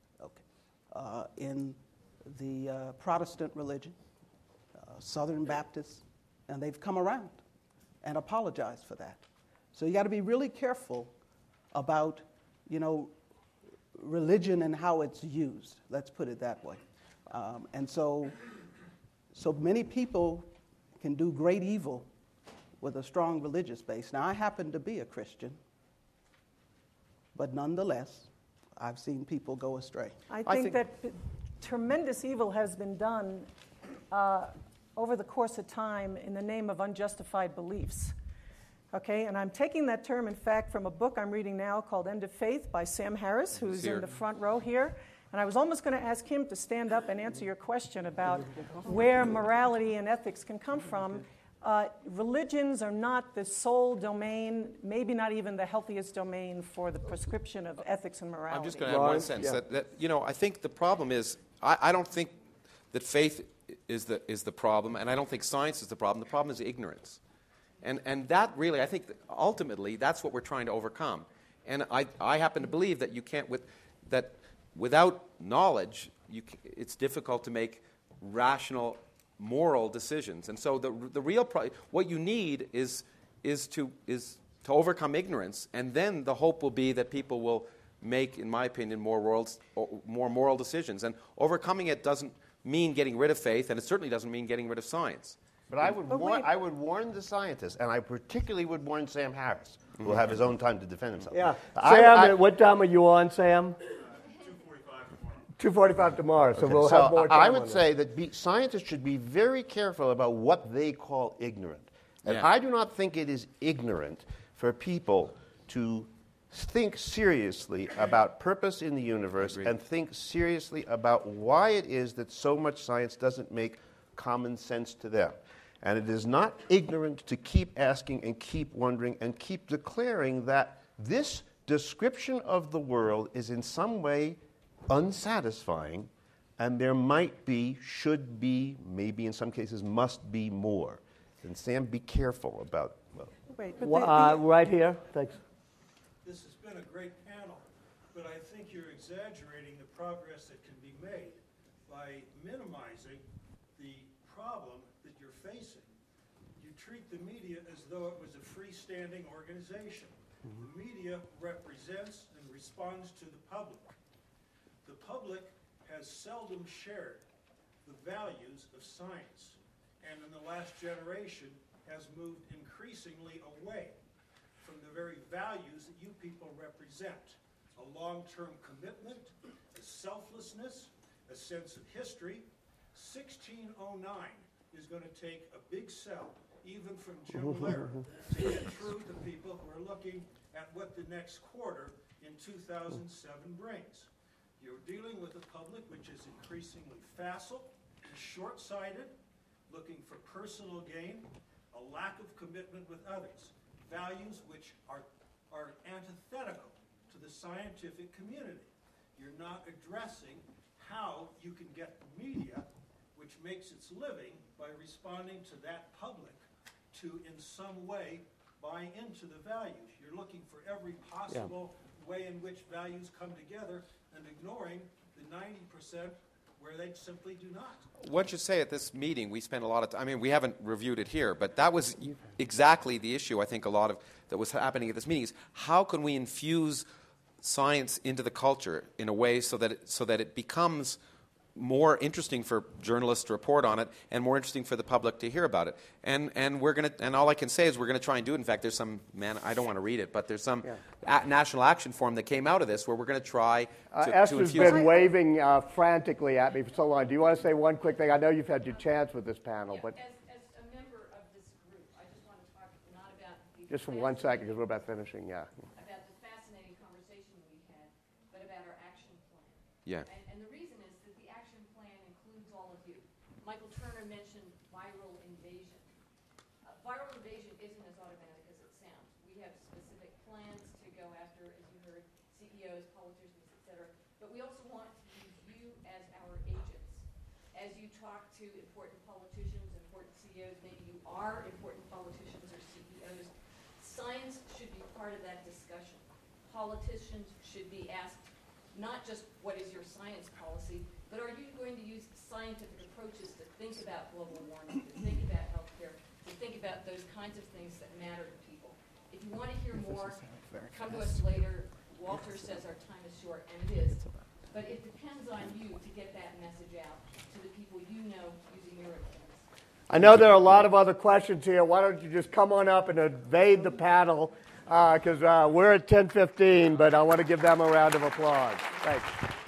in the Protestant religion, Southern Baptists, and they've come around and apologized for that. So you got to be really careful about, religion and how it's used. Let's put it that way. And so many people can do great evil with a strong religious base. Now, I happen to be a Christian, but nonetheless, I've seen people go astray. I think that tremendous evil has been done over the course of time in the name of unjustified beliefs. Okay, and I'm taking that term, in fact, from a book I'm reading now called End of Faith by Sam Harris, who's in the front row here. And I was almost going to ask him to stand up and answer your question about where morality and ethics can come from. Religions are not the sole domain, maybe not even the healthiest domain for the prescription of ethics and morality. I'm just going to add one sentence. That I think the problem is, I don't think that faith is the problem, and I don't think science is the problem. The problem is ignorance. And that really, I think, ultimately, that's what we're trying to overcome. And I happen to believe that you can't, without knowledge, it's difficult to make rational, moral decisions. And so the real what you need is to overcome ignorance, and then the hope will be that people will make, in my opinion, more moral decisions. And overcoming it doesn't mean getting rid of faith, and it certainly doesn't mean getting rid of science. But I would warn the scientists, and I particularly would warn Sam Harris, who will have his own time to defend himself. Yeah. Sam, what time are you on, Sam? 2:45 tomorrow, so we'll have more time. I would say that scientists should be very careful about what they call ignorant. And I do not think it is ignorant for people to think seriously about purpose in the universe and think seriously about why it is that so much science doesn't make common sense to them. And it is not ignorant to keep asking and keep wondering and keep declaring that this description of the world is in some way unsatisfying, and there might be, should be, maybe in some cases must be more. And Sam, be careful about. Right here, thanks. This has been a great panel, but I think you're exaggerating the progress that can be made by minimizing the problem that you're facing. You treat the media as though it was a freestanding organization. The media represents and responds to the public. The public has seldom shared the values of science, and in the last generation has moved increasingly away from the very values that you people represent. A long-term commitment, a selflessness, a sense of history. 1609 is going to take a big sell, even from Jim Lehrer, to get through to people who are looking at what the next quarter in 2007 brings. You're dealing with a public which is increasingly facile, short-sighted, looking for personal gain, a lack of commitment with others, values which are antithetical to the scientific community. You're not addressing how you can get the media, which makes its living by responding to that public, to in some way buy into the values. You're looking for every possible way in which values come together and ignoring the 90% where they simply do not. What you say at this meeting, we spent a lot of time, I mean, we haven't reviewed it here, but that was exactly the issue, I think, that was happening at this meeting is how can we infuse science into the culture in a way so that it becomes more interesting for journalists to report on it and more interesting for the public to hear about it. And we're going to, and all I can say is we're going to try and do it. In fact, there's some, I don't want to read it, but there's some national action form that came out of this where we're going to try to Esther's infuse been waving frantically at me for so long. Do you want to say one quick thing? I know you've had your chance with this panel, but As a member of this group, I just want to talk not about the just for 1 second because we're about finishing, about the fascinating conversation we had, but about our action plan. Yeah. And the reason is that the action plan includes all of you. Michael Turner mentioned viral invasion. Viral invasion isn't as automatic as it sounds. We have specific plans to go after, as you heard, CEOs, politicians, etc. But we also want to use you as our agents. As you talk to important politicians, important CEOs, maybe you are important politicians or CEOs, science should be part of that discussion. Politicians should be asked not just what is your science policy, but are you going to use scientific approaches to think about global warming, to think about healthcare, to think about those kinds of things that matter to people. If you want to hear more, come to us later. Walter says our time is short, and it is. But it depends on you to get that message out to the people you know using your influence. I know there are a lot of other questions here. Why don't you just come on up and evade the panel because we're at 10:15, but I want to give them a round of applause. Thanks.